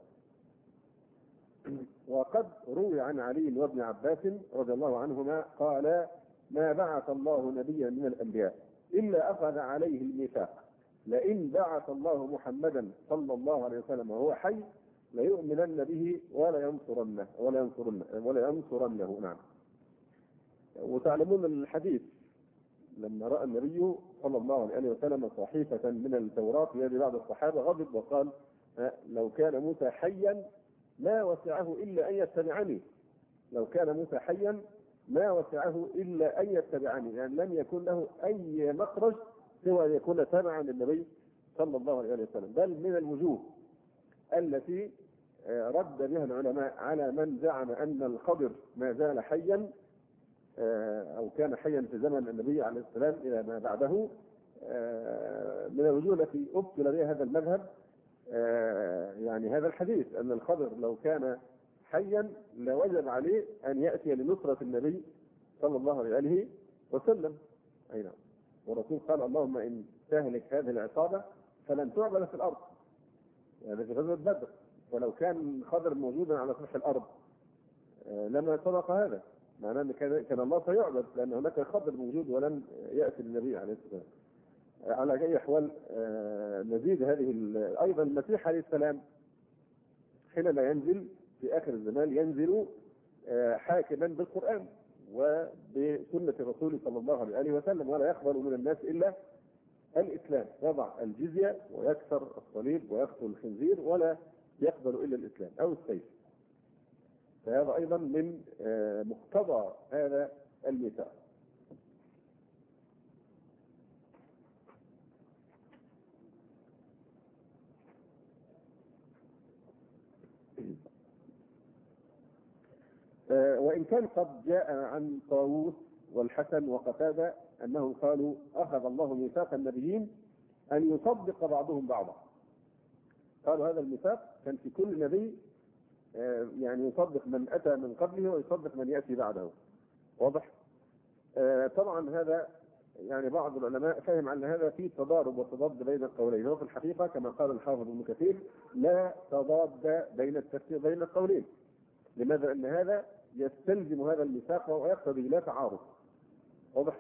وقد روي عن علي وابن عباس رضي الله عنهما قال: ما بعث الله نبيا من الأنبياء إلا أخذ عليه الميثاق، لئن بعث الله محمدا صلى الله عليه وسلم وهو حي ليؤمنن به ولا ينصرنه ولا ينصرنه ولا ينصرنه. نعم. وتعلمون الحديث لما رأى النبي صلى الله عليه وسلم صحيفة من التوراة في يد بعض الصحابة غضب وقال: لو كان موسى حيا ما وسعه إلا أن يتبعني. لو كان موسى حيا ما وسعه إلا أن يتبعني، يعني لم يكن له أي مخرج سوى أن يكون تبعا للنبي صلى الله عليه وسلم. بل من الوجوه التي رد بها العلماء على من زعم أن الخضر ما زال حيا أو كان حيا في زمن النبي عليه السلام إلى ما بعده، من الوجوه التي أبطل بها هذا المذهب يعني هذا الحديث أن الخضر لو كان حيا لوجب عليه أن يأتي لنصرة النبي صلى الله عليه وسلم. أي نعم. والرسول قال: اللهم إن تهلك هذه العصابة فلن تعبد في الأرض. يعني في غزوة بدر، ولو كان خضر موجودا على سطح الأرض لما سبق هذا، معناه أن كان الله سيعبد، لأن هناك خضر موجود ولم يأتي للنبي عليه السلام. على أي أحوال نزيد هذه أيضا المسيح عليه السلام حينما ينزل في آخر الزمان ينزل حاكما بالقرآن وبسنة الرسول صلى الله عليه وسلم، ولا يقبل من الناس إلا الإسلام. يضع الجزية ويكسر الصليب ويقتل الخنزير ولا يقبل إلا الإسلام أو السيف. فهذا أيضا من مقتضى هذا الميثاق. وإن كان قد جاء عن طاووس والحسن وقتادة أنهم قالوا: أخذ الله ميثاق النبيين أن يصدق بعضهم بعضا. قالوا هذا الميثاق كان في كل نبي يعني يصدق من أتى من قبله ويصدق من يأتي بعده. واضح؟ طبعا هذا يعني بعض العلماء فهم أن هذا فيه تضارب وتضاد بين القولين، وفي الحقيقة كما قال الحافظ ابن كثير لا تضاد بين التفسير بين القولين. لماذا؟ أن هذا يستلزم هذا الميثاق ويقتضي لا تعارض. واضح؟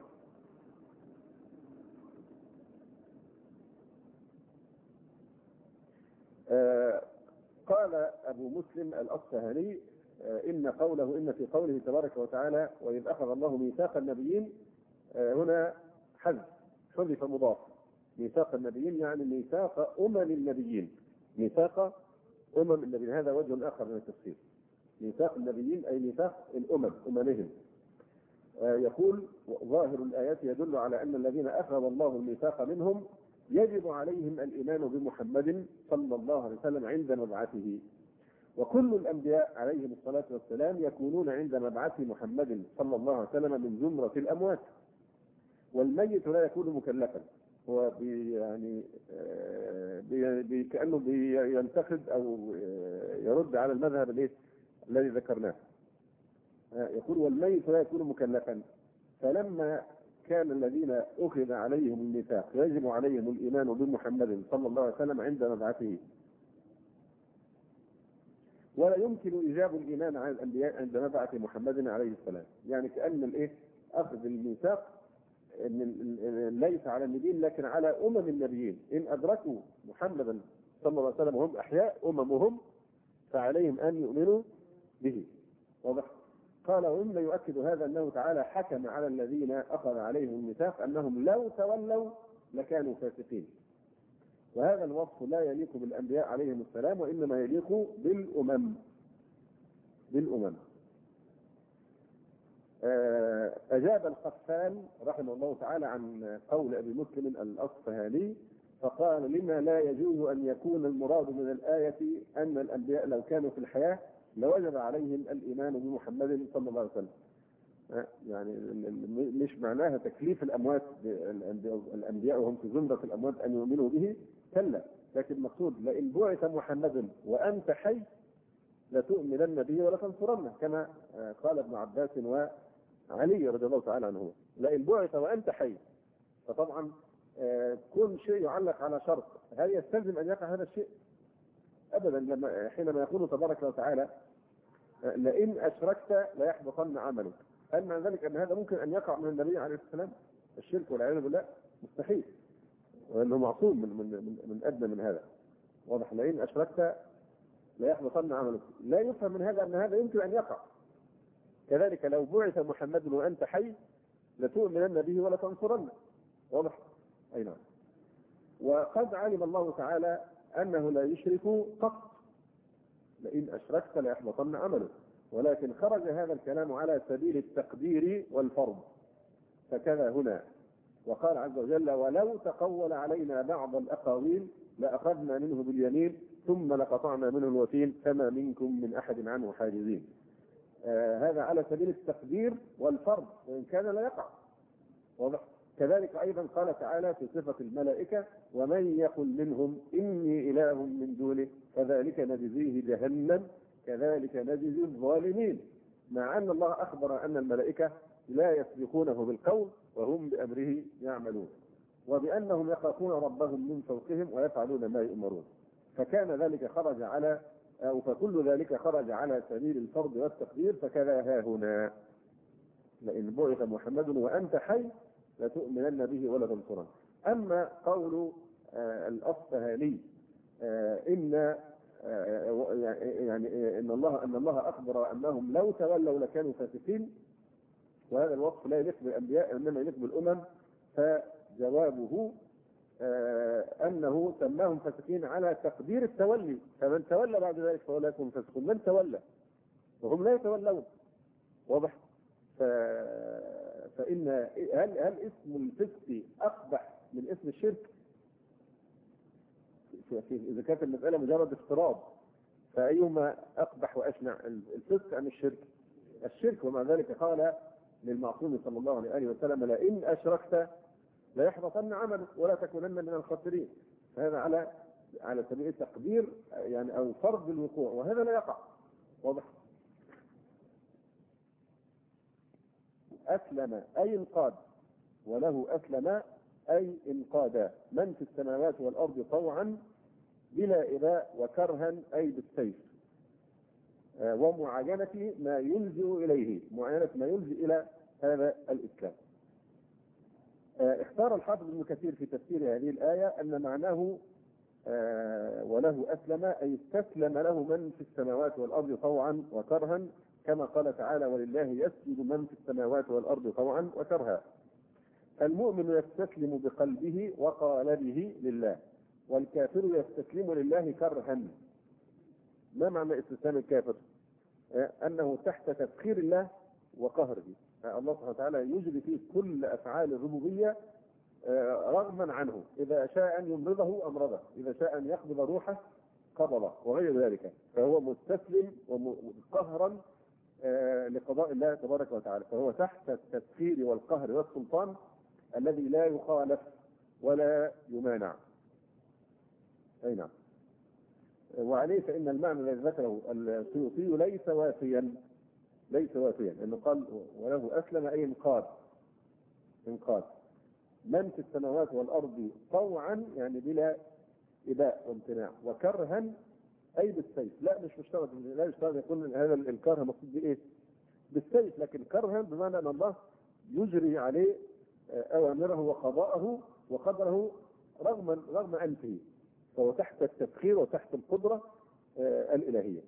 آه قال أبو مسلم الأصفهاني: آه إن قوله إن في قوله تبارك وتعالى وإذ أخذ الله ميثاق النبيين، آه هنا حذف حذف مضاف. ميثاق النبيين يعني ميثاق أمم النبيين، ميثاق أمم النبيين. هذا وجه آخر من التفسير. ميثاق النبيين أي ميثاق الأمم أممهم. آه يقول: ظاهر الآيات يدل على أن الذين أخذ الله الميثاق منهم يجب عليهم الإيمان بمحمد صلى الله عليه وسلم عند مبعثه. وكل الأنبياء عليهم الصلاة والسلام يكونون عند مبعث محمد صلى الله عليه وسلم من زمرة الأموات. والميت لا يكون مكلفا، هو بي يعني بي بي كأنه بينتقد أو يرد على المذهب الايه الذي ذكرناه. يقول والميت لا يكون مكلفا، فلما كان الذين أخذ عليهم الميثاق يجب عليهم الإيمان بمحمد صلى الله عليه وسلم عند مبعثه، ولا يمكن إيجاب الإيمان على الأنبياء عند مبعث محمد عليه السلام. يعني كأن الإيه أخذ الميثاق ليس على النبيين لكن على أمم النبيين، إن أدركوا محمدا صلى الله عليه وسلم وهم أحياء أممهم فعليهم أن يؤمنوا به. واضح؟ قال ومما يؤكد هذا أنه تعالى حكم على الذين أخذ عليهم الميثاق أنهم لو تولوا لكانوا فاسقين، وهذا الوصف لا يليق بالأنبياء عليهم السلام وإنما يليق بالأمم بالأمم أجاب القفال رحمه الله تعالى عن قول أبي مسلم الأصفهاني فقال لما لا يجوز أن يكون المراد من الآية أن الأنبياء لو كانوا في الحياة لوجب عليهم الإيمان بمحمد صلى الله عليه وسلم. يعني مش معناها تكليف الأموات الأنبياء وهم في زمرة الأموات أن يؤمنوا به، كلا، لكن المقصود لئن بعث محمد وأنت حي لتؤمنن به ولا تنصرنه، كما قال ابن عباس وعلي رضي الله تعالى عنه لئن بعث وأنت حي. فطبعا كل شيء يعلق على شرط، هل يستلزم أن يقع هذا الشيء؟ أبدا. لما حينما يقول تبارك وتعالى لئن أشركت ليحبطن عملك، هل معنى ذلك أن هذا ممكن أن يقع من النبي عليه السلام؟ الشرك والعياذ بالله مستحيل، وأنه معصوم من من من, من أدنى من هذا. واضح؟ لئن أشركت ليحبطن عملك، لا يفهم من هذا أن هذا يمكن أن يقع. كذلك لو بعث محمد وأنت حي لتؤمنن به ولا تنصرنه. واضح؟ أي نعم. وقد علم الله تعالى أنه لا يشرك قط، لئن أشركت ليحبطن عمله، ولكن خرج هذا الكلام على سبيل التقدير والفرض، فكذا هنا وقال عز وجل ولو تقول علينا بعض الأقاويل لأخذنا منه باليمين ثم لقطعنا منه الوتين فما منكم من أحد عنه حاجزين. آه هذا على سبيل التقدير والفرض، وإن كان لا يقع. واضح؟ كذلك أيضا قال تعالى في صفة الملائكة ومن يقل منهم إني إله من دونه فذلك نجزيه جهنم كذلك نجزي الظالمين، مع أن الله أخبر أن الملائكة لا يسبقونه بالقول وهم بأمره يعملون، وبأنهم يخافون ربهم من فوقهم ويفعلون ما يؤمرون. فكان ذلك خرج على أو فكل ذلك خرج على سبيل الفرض والتقدير، فكذا ها هنا لئن بعث محمد وأنت حي لتؤمنن به ولا تنصرن. أما قول آه الأصفهاني آه إن آه يعني إن الله أن الله أخبر أنهم لو تولوا لكانوا فاسقين، وهذا الوصف لا يليق بالأنبياء إنما يليق بالأمم، فجوابه آه أنه سماهم فاسقين على تقدير التولي، فمن تولى بعد ذلك فأولئك هم فاسقون. من تولى وهم لا يتولون. واضح؟ ف فإن هل هل اسم الفسق أقبح من اسم الشرك؟ إذا كانت المسألة مجرد افتراض فأيهما أقبح وأشنع، الفسق أم الشرك؟ الشرك. ومع ذلك قال للمعصوم صلى الله عليه وسلم لئن أشركت ليحبطن عملك ولا تكونن من الخاسرين. فهذا على على سبيل التقدير يعني أو فرض الوقوع، وهذا لا يقع. واضح؟ أسلم أي انقاد، وله أسلم أي انقادا من في السماوات والأرض طوعا بلا إباء وكرها أي بالسيف، آه ومعاينة ما يلجئ إليه، معاينة ما يلجئ إلى هذا الإسلام. آه اختار الحافظ ابن كثير في تفسير هذه الآية أن معناه آه وله أسلم أي استسلم له من في السماوات والأرض طوعا وكرها، كما قال تعالى ولله يسجد من في السماوات والأرض طوعا وكرها. المؤمن يستسلم بقلبه وقالبه لله، والكافر يستسلم لله كرها. ما معنى استسلام الكافر؟ أنه تحت تسخير الله وقهره. الله سبحانه وتعالى يجري فيه كل أفعال الربوبية رغما عنه، إذا شاء أن يمرضه أمرضه، إذا شاء أن يقبض روحه قبضه وغير ذلك، فهو مستسلم وقهرا لقضاء الله تبارك وتعالى، فهو تحت التسخير والقهر والسلطان الذي لا يخالف ولا يمانع. أي نعم. وعليه فإن المعنى الذي ذكره السيوطي ليس وافيا، ليس وافيا، لأنه قال وله أسلم أي انقاد، انقاد من في السماوات والأرض طوعا يعني بلا إباء وامتناع، وكرها أي بالسيف. لا مش مشترط، لا يشترط يكون هذا الكره مقصود بإيه؟ بالسيف، لكن كرها بمعنى أن الله يجري عليه أوامره وقضاءه وقدره رغم رغم أنفه، فهو تحت التسخير وتحت القدرة الإلهية.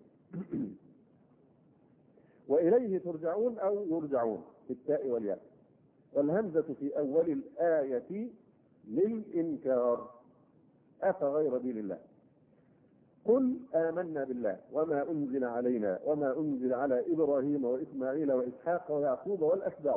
وإليه ترجعون أو يرجعون بالتاء والياء، والهمزة في أول الآية للإنكار، أفغير دين الله. قل آمنا بالله وما أنزل علينا وما أنزل على إبراهيم وإسماعيل وإسحاق ويعقوب والأسباط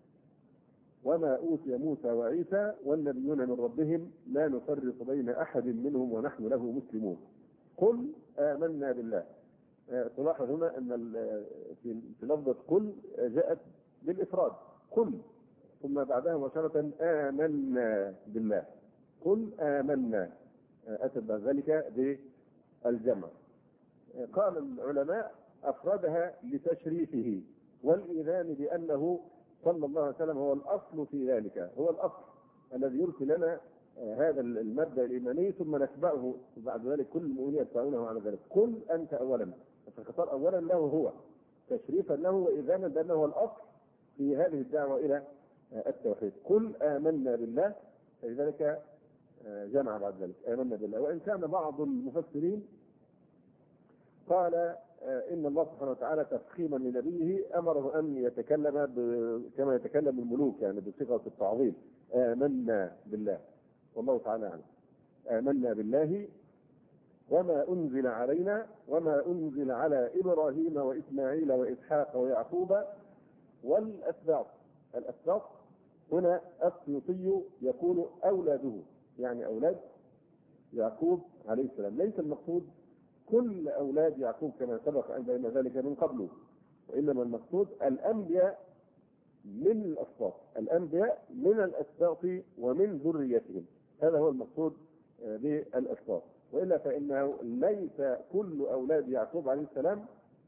وما أوتي موسى وعيسى والنبيون من ربهم لا نفرق بين أحد منهم ونحن له مسلمون. قل آمنا بالله. تلاحظ هنا أن في لفظة قل جاءت بالإفراد، قل، ثم بعدها مباشرة آمنا بالله. قل آمنا أتت بعد ذلك بالجمع. قال العلماء أفردها لتشريفه والإيذان بأنه صلى الله عليه وسلم هو الأصل في ذلك، هو الأصل الذي يرسل لنا هذا المبدأ الإيماني، ثم نتبعه بعد ذلك كل المؤمنين يتبعونه على ذلك. قل أنت أولا، فالخطاب أولا له هو تشريفا له وإيذانا بأنه هو الأصل في هذه الدعوة إلى التوحيد. قل آمنا بالله، فلذلك جمع بعد ذلك آمنا بالله. وإن كان بعض المفسرين قال إن الله سبحانه وتعالى تفخيما لنبيه أمره أن يتكلم كما يتكلم الملوك، يعني بصيغة التعظيم، آمنا بالله، والله تعالى عنه. آمنا بالله وما أنزل علينا وما أنزل على إبراهيم وإسماعيل وإسحاق ويعقوب والأسباط. الأسباط هنا السيوطي يقول أولاده، يعني أولاد يعقوب عليه السلام، ليس المقصود كل أولاد يعقوب كما سبق أن بين ذلك من قبله، وإنما المقصود الأنبياء من الأسباط، الأنبياء من الأسباط ومن ذريتهم، هذا هو المقصود بالأسباط. وإلا فإنه ليس كل أولاد يعقوب عليه السلام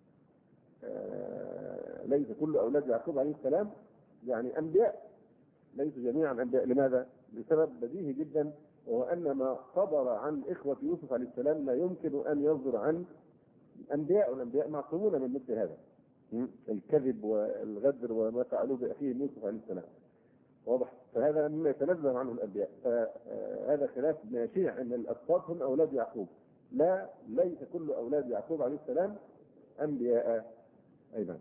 ليس كل أولاد يعقوب عليه السلام يعني أنبياء، ليسوا جميعا أنبياء. لماذا؟ لسبب بديهي جدا، وهو أن ما صدر عن إخوة يوسف عليه السلام لا يمكن أن يصدر عن أنبياء، والأنبياء معصومون من مثل هذا الكذب والغدر وما فعلوه بأخيه يوسف عليه السلام، واضح؟ فهذا مما يتنزه عنه الأنبياء، فهذا خلاف ناشئ أن الأسباط هم أولاد يعقوب. لا، ليس كل أولاد يعقوب عليه السلام أنبياء أيضا،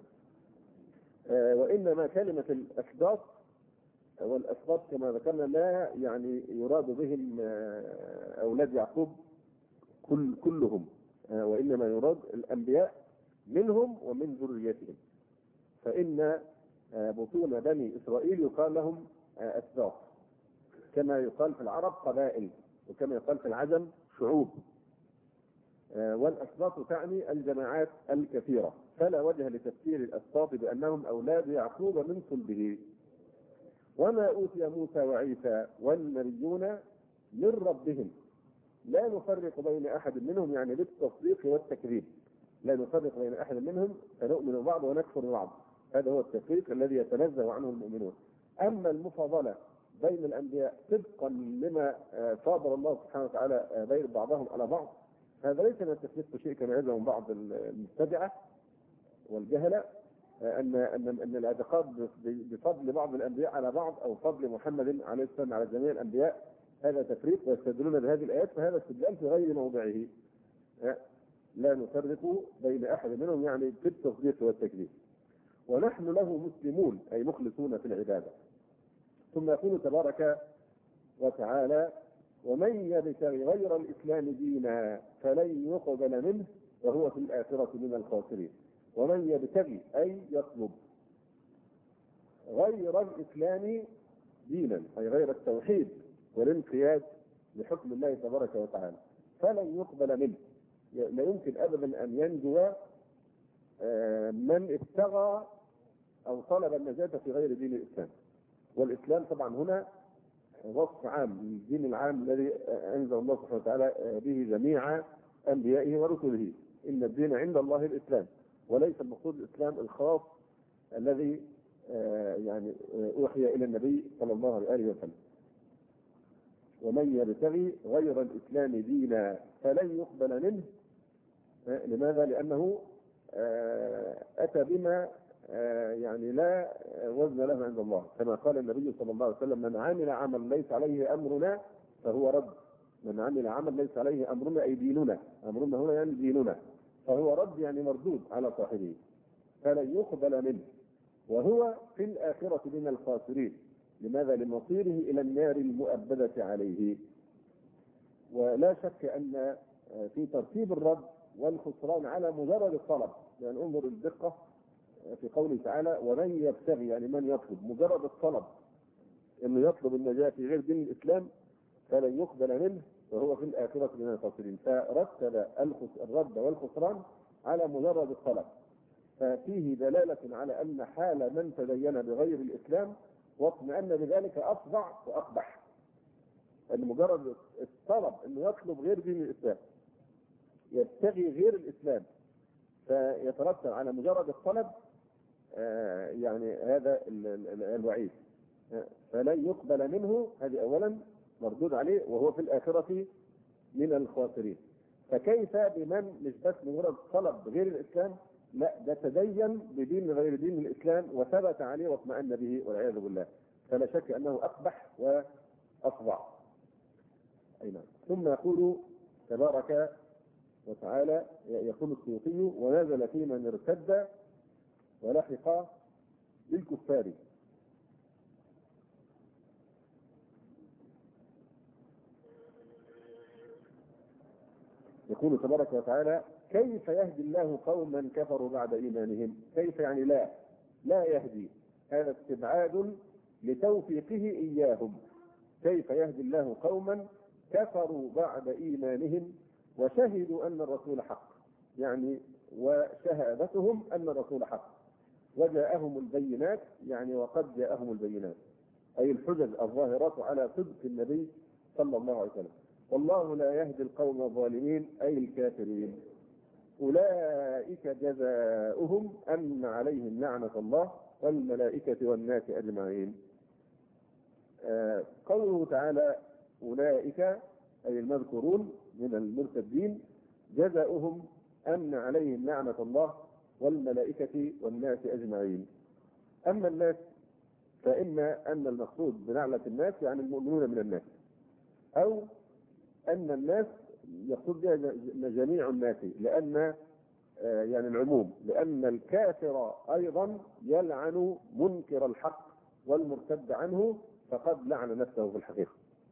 وإنما كلمة الأسباط والأسباط كما ذكرنا لا يعني يراد بهم أولاد يعقوب كل كلهم، وإنما يراد الأنبياء منهم ومن ذريتهم. فإن بطون بني إسرائيل يقال لهم أسباط، كما يقال في العرب قبائل، وكما يقال في العجم شعوب. والأسباط تعني الجماعات الكثيرة، فلا وجه لتفسير الأسباط بأنهم أولاد يعقوب من صلبه. وما أوتي موسى وعيسى والنبيون من ربهم لا نفرق بين أحد منهم، يعني بالتصديق والتكذيب، لا نفرق بين أحد منهم فنؤمن بعض ونكفر بعض، هذا هو التفريق الذي يتنزه عنه المؤمنون. أما المفاضلة بين الأنبياء طبقا لما فاضل الله سبحانه وتعالى بين بعضهم على بعض، هذا ليس من التفريق بشيء كما يزعم بعض المبتدعة والجهلة، أن أن أن الاعتقاد بفضل بعض الأنبياء على بعض أو فضل محمد عليه السلام على جميع الأنبياء هذا تفريق، ويستدلون بهذه الآيات، فهذا استدلال في غير موضعه. لا نفرق بين أحد منهم يعني في التصديق والتكذيب. ونحن له مسلمون أي مخلصون في العبادة. ثم يقول تبارك وتعالى: ومن يبتغي غير الإسلام دينا فلن يقبل منه وهو في الآخرة من الخاسرين. ومن يبتغي أي يطلب غير الإسلام دينا، أي غير التوحيد والانقياد لحكم الله تبارك وتعالى، فلن يقبل منه. لا يمكن أبدا أن ينجو من ابتغى أو طلب النجاة في غير دين الإسلام. والإسلام طبعا هنا وصف عام للدين العام الذي أنزل الله سبحانه وتعالى به جميع أنبيائه ورسله. إن الدين عند الله الإسلام، وليس المقصود الإسلام الخاص الذي يعني أوحي إلى النبي صلى الله عليه وسلم. ومن يبتغي غير الإسلام دينا فلن يقبل منه. لماذا؟ لأنه أتى بما يعني لا وزن له عند الله، كما قال النبي صلى الله عليه وسلم: من عمل عمل ليس عليه أمرنا فهو رد. من عمل عمل ليس عليه أمرنا أي ديننا، أمرنا هنا يعني ديننا، فهو رد يعني مردود على صاحبه، فلن يقبل منه وهو في الآخرة من الخاسرين. لماذا؟ لمصيره إلى النار المؤبدة عليه. ولا شك أن في ترتيب الرد والخسران على مجرد الطلب، يعني انظر الدقة في قوله تعالى: ومن يبتغي، يعني من يطلب، مجرد الطلب انه يطلب النجاة في غير دين الاسلام فلن يقبل منه وهو في الاخرة من الخاسرين. فرتب الرد والخسران على مجرد الطلب، ففيه دلالة على ان حال من تدين بغير الاسلام واطمأن بذلك افظع واقبح. ان مجرد الطلب انه يطلب غير دين الاسلام، يبتغي غير الاسلام، فيترتب على مجرد الطلب آه يعني هذا الوعيد، آه فلن يقبل منه. هذه اولا مردود عليه وهو في الاخره من الخاسرين. فكيف بمن مش بس مجرد طلب غير الاسلام، لا ده تدين بدين غير دين الاسلام وثبت عليه واطمأن به والعياذ بالله، فلا شك انه اقبح وافظع. اي نعم. ثم يقول تبارك وتعالى، يقول السيوطي: ونزل في من ارتد ولحق بالكفار. يقول تبارك وتعالى: كيف يهدي الله قوما كفروا بعد ايمانهم. كيف يعني لا لا يهدي، هذا استبعاد لتوفيقه اياهم. كيف يهدي الله قوما كفروا بعد ايمانهم وشهدوا ان الرسول حق، يعني وشهادتهم ان الرسول حق وجاءهم البينات، يعني وقد جاءهم البينات اي الحجج الظاهرات على صدق النبي صلى الله عليه وسلم. والله لا يهدي القوم الظالمين اي الكافرين. اولئك جزاؤهم ان عليهم لعنة الله والملائكة والناس اجمعين. آه قوله تعالى اولئك اي المذكورون من المرتدين جزاؤهم ان عليهم لعنة الله والملائكة والناس اجمعين. اما الناس فاما ان المقصود بلعنة الناس يعني المؤمنون من الناس، او ان الناس يقصد بها جميع الناس، لان يعني العموم، لان الكافر ايضا يلعن منكر الحق والمرتد عنه فقد لعن نفسه في الحقيقة.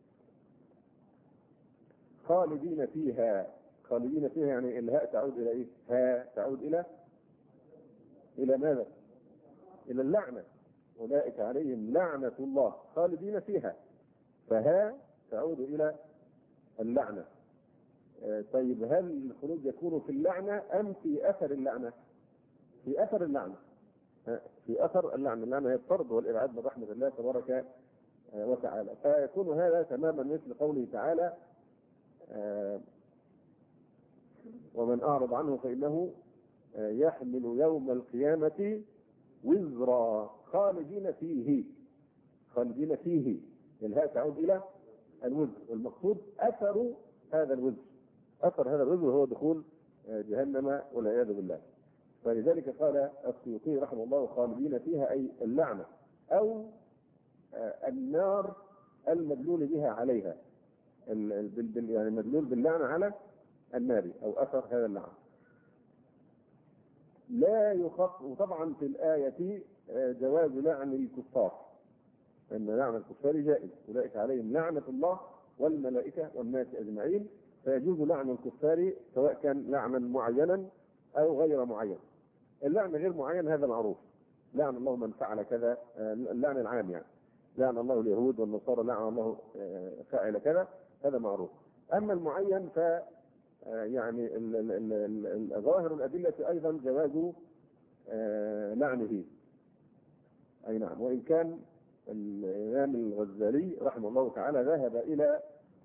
خالدين فيها، خالدين فيها يعني الهاء تعود الى ايه؟ ها تعود الى الى ماذا؟ الى اللعنة. اولئك عليهم لعنة الله خالدين فيها، فها تعود الى اللعنة. آه طيب هل الخلود يكون في اللعنة ام في اثر اللعنة؟ في اثر اللعنة. آه في اثر اللعنة. اللعنة هي الطرد والابعاد من رحمة الله تبارك آه وتعالى. فيكون هذا تماما مثل قوله تعالى: آه ومن اعرض عنه فانه آه يحمل يوم القيامة وزرا خالدين فيه. خالدين فيه الهاء تعود الى الوزر، والمقصود اثر هذا الوزر. اثر هذا الوزر هو دخول جهنم والعياذ بالله. فلذلك قال السيوطي رحمه الله: خالدين فيها اي اللعنة او النار المدلول بها عليها، يعني مدلول باللعنة على النار او اثر هذا اللعنة. لا يخف. وطبعا في الآية جواز لعن الكفار، ان لعن الكفار جائز. اولئك عليهم لعنة الله والملائكة والناس اجمعين. فيجوز لعن الكفار سواء كان لعنا معينا او غير معين. اللعن غير معين هذا معروف، لعن الله من فعل كذا، اللعن العام يعني. لعن الله اليهود والنصارى، لعن الله فاعل كذا، هذا معروف. اما المعين ف يعني ظاهر الادله ايضا جواز لعنه. اي نعم، وان كان الامام الغزالي رحمه الله تعالى ذهب الى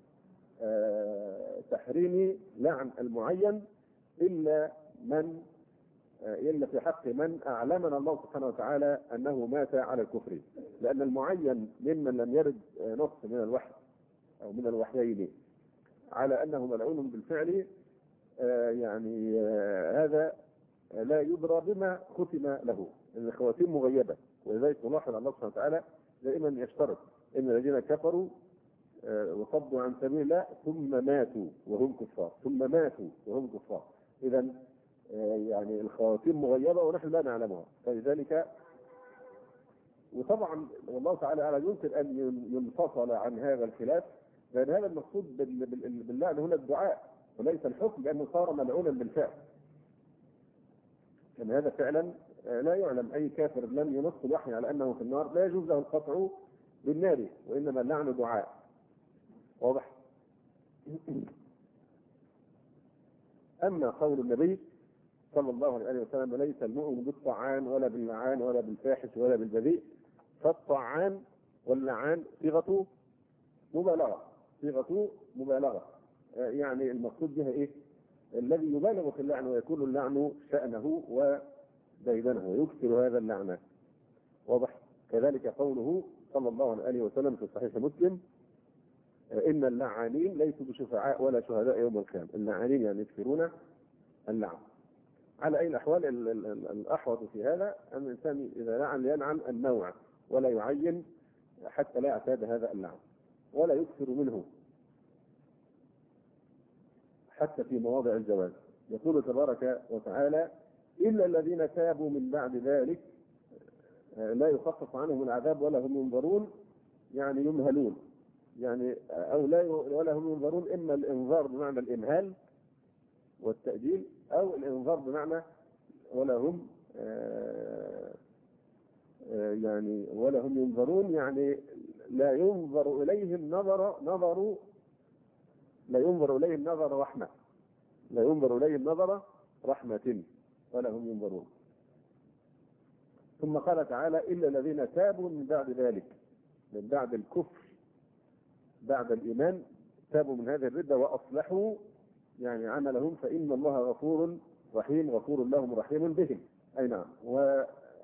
تحريم لعن المعين الا من إلا في حق من أعلمنا الله سبحانه وتعالى أنه مات على الكفر، لأن المعين ممن لم يرد نص من الوحي أو من الوحيين على أنه ملعون بالفعل، يعني هذا لا يدرى بما ختم له، لأن الخواتيم مغيبة. ولذلك نلاحظ الله سبحانه وتعالى دائما يشترط إن الذين كفروا وصدوا عن سبيل الله ثم ماتوا وهم كفار، ثم ماتوا وهم كفار. إذا يعني الخواتيم مغيبة ونحن لا نعلمها، فلذلك وطبعا والله تعالى على يمكن أن ينفصل عن هذا الخلاف، لأن هذا المقصود باللعن هنا الدعاء وليس الحكم، لأنه صار ملعونا بالفعل. لأن هذا فعلا لا يعلم، أي كافر لم ينص الوحي على أنه في النار لا يجوز له القطع بالنار، وإنما اللعن دعاء. واضح؟ أما قول النبي صلى الله عليه وسلم ليس المؤمن بالطعان ولا باللعان ولا بالفاحش ولا بالبذيء، فالطعان واللعان صيغة مبالغة، صيغة مبالغة، يعني المقصود بها إيه؟ الذي يبالغ في اللعن ويكون اللعن شأنه وديدنه ويكثر هذا اللعنة. واضح؟ كذلك قوله صلى الله عليه وسلم في صحيح مسلم إن اللعانين ليسوا بشفعاء ولا شهداء يوم القيامة. اللعانين يعني يكثرون اللعن. على أي الأحوال الأحوط في هذا أن الإنسان إذا لعن يلعن النوع ولا يعين حتى لا يعتاد هذا اللعن ولا يكثر منه حتى في مواضع الجواز. يقول تبارك وتعالى إلا الذين تابوا من بعد ذلك لا يخفف عنهم العذاب ولا هم ينظرون، يعني يمهلون، يعني أو لا ولا هم ينظرون، إما الإنذار بمعنى الإمهال والتأجيل، أو الإنذار بمعنى ولا هم آآ آآ يعني ولا هم ينظرون، يعني لا ينظر إليهم نظر نظر لا ينظر إليهم نظر رحمة، لا ينظر إليهم نظر رحمة ولا هم ينظرون. ثم قال تعالى إلا الذين تابوا من بعد ذلك، من بعد الكفر بعد الإيمان، تابوا من هذه الردة وأصلحوا يعني عملهم فإن الله غفور رحيم، غفور لهم رحيم بهم. أي نعم. و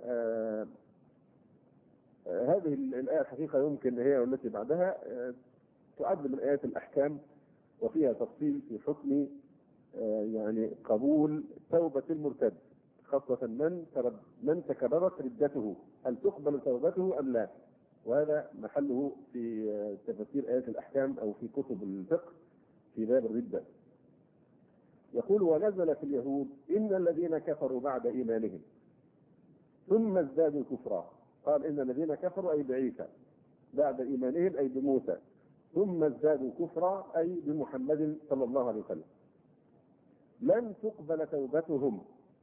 هذه الآية الحقيقة يمكن هي والتي بعدها تعد من آيات الأحكام، وفيها تفصيل في حكم يعني قبول توبة المرتد، خاصة من من تكررت ردته، هل تقبل توبته أم لا؟ وهذا محله في تفسير آيات الأحكام أو في كتب الفقه في باب الردة. يقول ونزل في اليهود إن الذين كفروا بعد إيمانهم ثم ازدادوا كفرا. قال إن الذين كفروا أي بعيسى بعد إيمانهم أي بموسى، ثم ازدادوا كفرا أي بمحمد صلى الله عليه وسلم لن تقبل توبتهم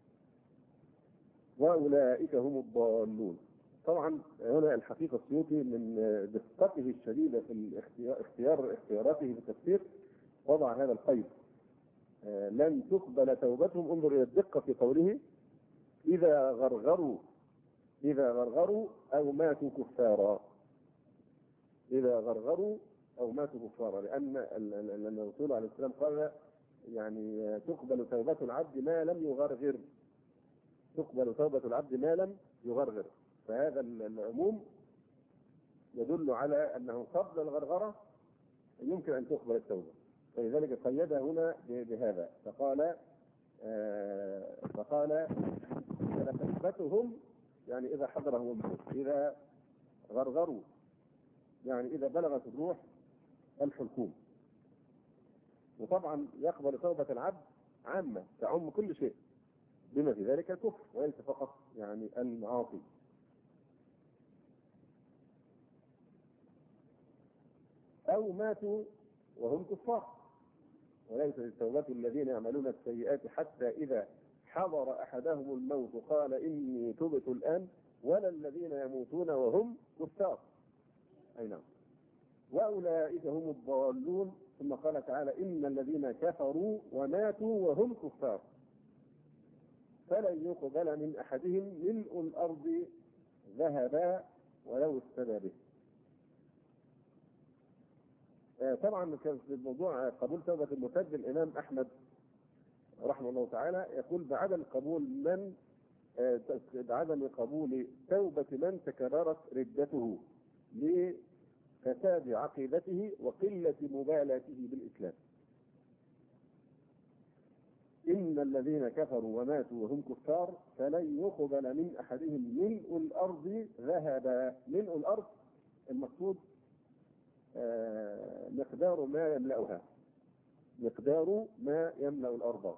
وأولئك هم الضالون. طبعا هنا الحقيقة السيوطي من دقته الشديدة في اختيار اختياراته في التفسير وضع هذا القيد لن تقبل توبتهم. انظر إلى الدقة في قوله إذا غرغروا إذا غرغروا أو ماتوا كفارا، إذا غرغروا أو ماتوا كفارا، لأن الرسول عليه السلام قال يعني تقبل توبة العبد ما لم يغرغر، تقبل توبة العبد ما لم يغرغر، فهذا العموم يدل على أنه قبل الغرغرة يمكن أن تقبل التوبة، فلذلك قيدها هنا بهذا فقال آه فقال توبتهم يعني إذا حضرهم الموت، إذا غرغروا يعني إذا بلغت الروح الحلقوم. وطبعا يقبل توبة العبد عامة تعم كل شيء بما في ذلك الكفر وليس فقط يعني المعاصي. أو ماتوا وهم كفار، وليس للتوبة الذين يعملون السيئات حتى إذا حضر أحدهم الموت قال إني تبت الآن، ولا الذين يموتون وهم كفار. أي نعم. وأولئك هم الضالون. ثم قال تعالى إن الذين كفروا وماتوا وهم كفار فلن يقبل من أحدهم ملء الأرض ذهبا ولو افتدى به. آه طبعا كان في موضوع قبول توبة المرتد الإمام أحمد رحمه الله تعالى يقول بعدم قبول من آه بعدم قبول توبة من تكررت ردته لفساد عقيدته وقلة مبالاته بالإسلام. إن الذين كفروا وماتوا وهم كفار فلن يقبل من أحدهم ملء الأرض ذهبا. ملء الأرض المقصود آه مقدار ما يملأها، مقدار ما يملأ الأرض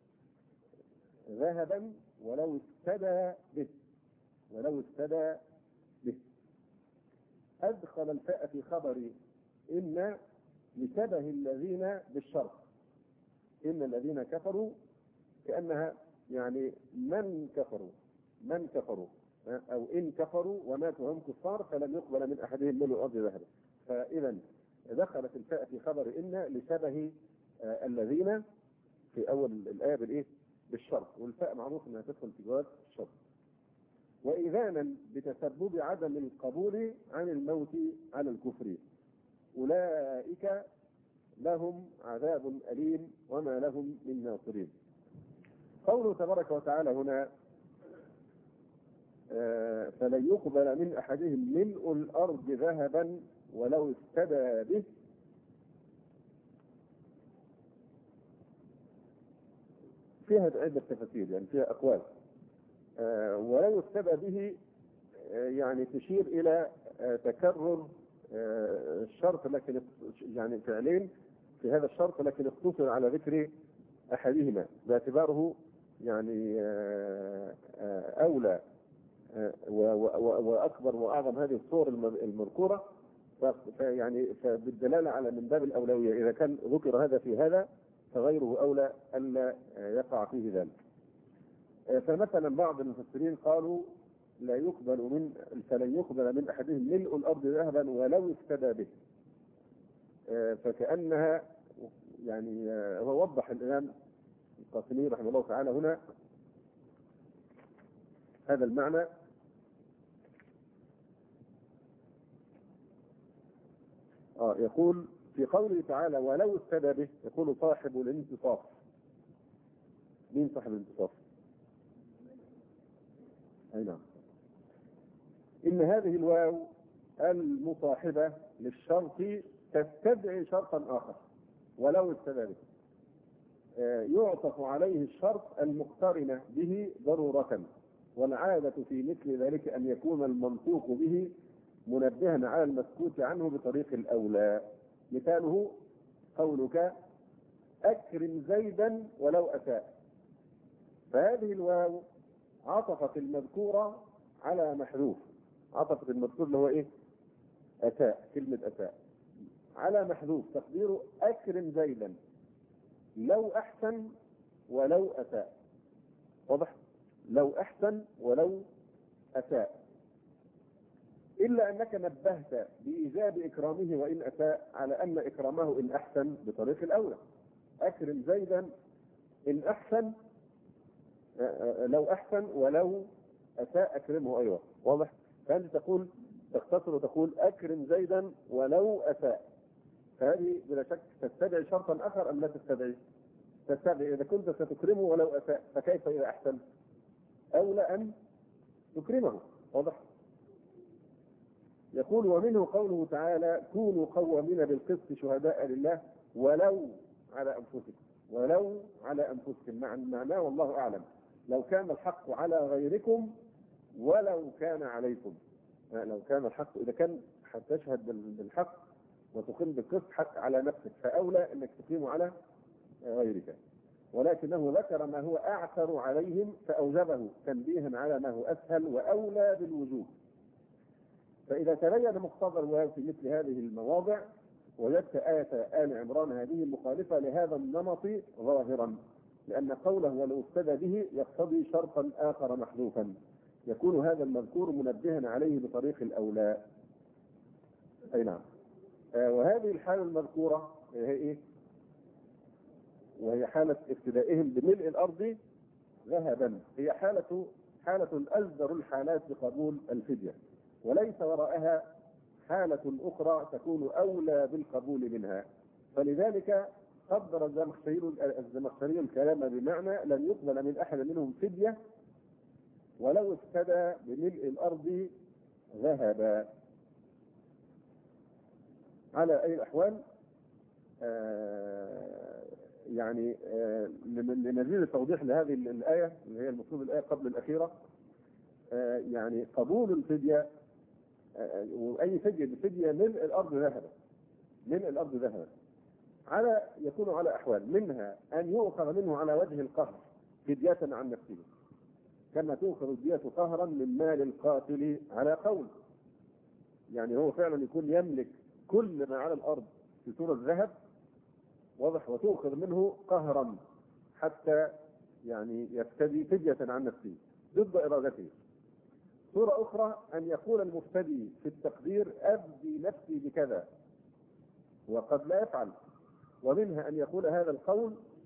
ذهبا ولو افتدى به، ولو افتدى به. أدخل الفاء في خبر إن لشبه الذين بالشرط، إن الذين كفروا كأنها يعني من كفروا من كفروا أو إن كفروا وماتوا هم كفار فلم يقبل من أحدهم ملء الأرض ذهبا. فإذا دخلت الفاء في خبر إن لشبه آه الذين في أول الآية بالإيه؟ بالشرط، والفاء معروف أنها تدخل في جواب الشرط. وإذانا بتسبب عدم القبول عن الموت على الكفر أولئك لهم عذاب أليم وما لهم من ناصرين. قوله تبارك وتعالى هنا آه فلن يقبل من أحدهم ملء الأرض ذهبا ولو افتدى به. فيها عدة تفاسير يعني فيها أقوال. آه ولو افتدى به آه يعني تشير إلى آه تكرر آه الشرط، لكن يعني فعلين في هذا الشرط لكن اقتصر على ذكر أحدهما باعتباره يعني آه آه أولى آه وأكبر وأعظم هذه الصور المذكورة، يعني فبالدلالة على من باب الأولوية إذا كان ذكر هذا في هذا فغيره أولى ألا يقع فيه ذلك. فمثلا بعض المفسرين قالوا لا يقبل من فلن يقبل من أحدهم ملء الأرض ذهبا ولو افتدى به، فكأنها يعني هو وضح الإمام القاسمي رحمه الله تعالى هنا هذا المعنى. آه يقول في قوله تعالى ولو افتدى به يقول صاحب الانتصاف. مين صاحب الانتصاف؟ أي نعم. إن هذه الواو المصاحبة للشرط تستدعي شرطا آخر ولو افتدى به، آه يعطف عليه الشرط المقترن به ضرورة، والعادة في مثل ذلك أن يكون المنطوق به منبها على المسكوت عنه بطريق الأولى. مثاله قولك أكرم زيدا ولو أساء، فهذه الواو عطفت المذكورة على محذوف، عطفت المذكور اللي هو إيه؟ أساء، كلمة أساء على محذوف تقديره أكرم زيدا لو أحسن ولو أساء. واضح؟ لو أحسن ولو أساء، إلا أنك نبهت بإيجاب إكرامه وإن أساء على أن إكرامه إن أحسن بطريق الأولى. أكرم زيدا إن أحسن لو أحسن ولو أساء أكرمه أيضا. واضح؟ فأنت تقول تختصر وتقول أكرم زيدا ولو أساء، فهذه بلا شك تستدعي شرطا آخر أم لا تستدعي؟ تستدعي. إذا كنت ستكرمه ولو أساء فكيف إذا أحسن؟ أولى أن تكرمه. واضح؟ يقول ومنه قوله تعالى كونوا قوامين بالقسط شهداء لله ولو على أنفسكم، ولو على أنفسكم معناه والله أعلم لو كان الحق على غيركم ولو كان عليكم. لو كان الحق إذا كان هتشهد بالحق وتقيم بالقسط حق على نفسك فأولى أنك تقيمه على غيرك، ولكنه ذكر ما هو أعثر عليهم فأوجبه تنبيها على ما هو أسهل وأولى بالوجوب. فإذا تبين مقتضى الواو في مثل هذه المواضع وجدت آية آل عمران هذه مخالفة لهذا النمط ظاهرا، لأن قوله ولو افتدى به يقتضي شرطا آخر محذوفا يكون هذا المذكور منبها عليه بطريق الأولى. أي نعم. آه وهذه الحالة المذكورة هي إيه؟ وهي حالة ابتدائهم بملء الأرض ذهبا، هي حالة حالة أجدر الحالات بقبول الفدية، وليس وراءها حالة أخرى تكون أولى بالقبول منها. فلذلك قدر الزمخشري الكلام بمعنى لن يقبل من أحد منهم فدية ولو افتدى بملء الأرض ذهبا. على أي الأحوال آه يعني آه لمزيد التوضيح لهذه الآية اللي هي المفروض الآية قبل الأخيرة، آه يعني قبول الفدية آه وأي فدية بفدية ملء الأرض ذهبا، ملء الأرض ذهبا على يكون على أحوال، منها أن يؤخذ منه على وجه القهر فدية عن نفسه، كما تؤخذ الدية قهرا من مال القاتل على قول، يعني هو فعلا يكون يملك كل ما على الأرض في صورة ذهب واضح، وتؤخذ منه قهرا حتى يعني يفتدي فدية عن نفسه ضد إرادته. صورة أخرى أن يقول المفتدي في التقدير أبدي نفسي بكذا وقد لا يفعل، ومنها أن يقول هذا القول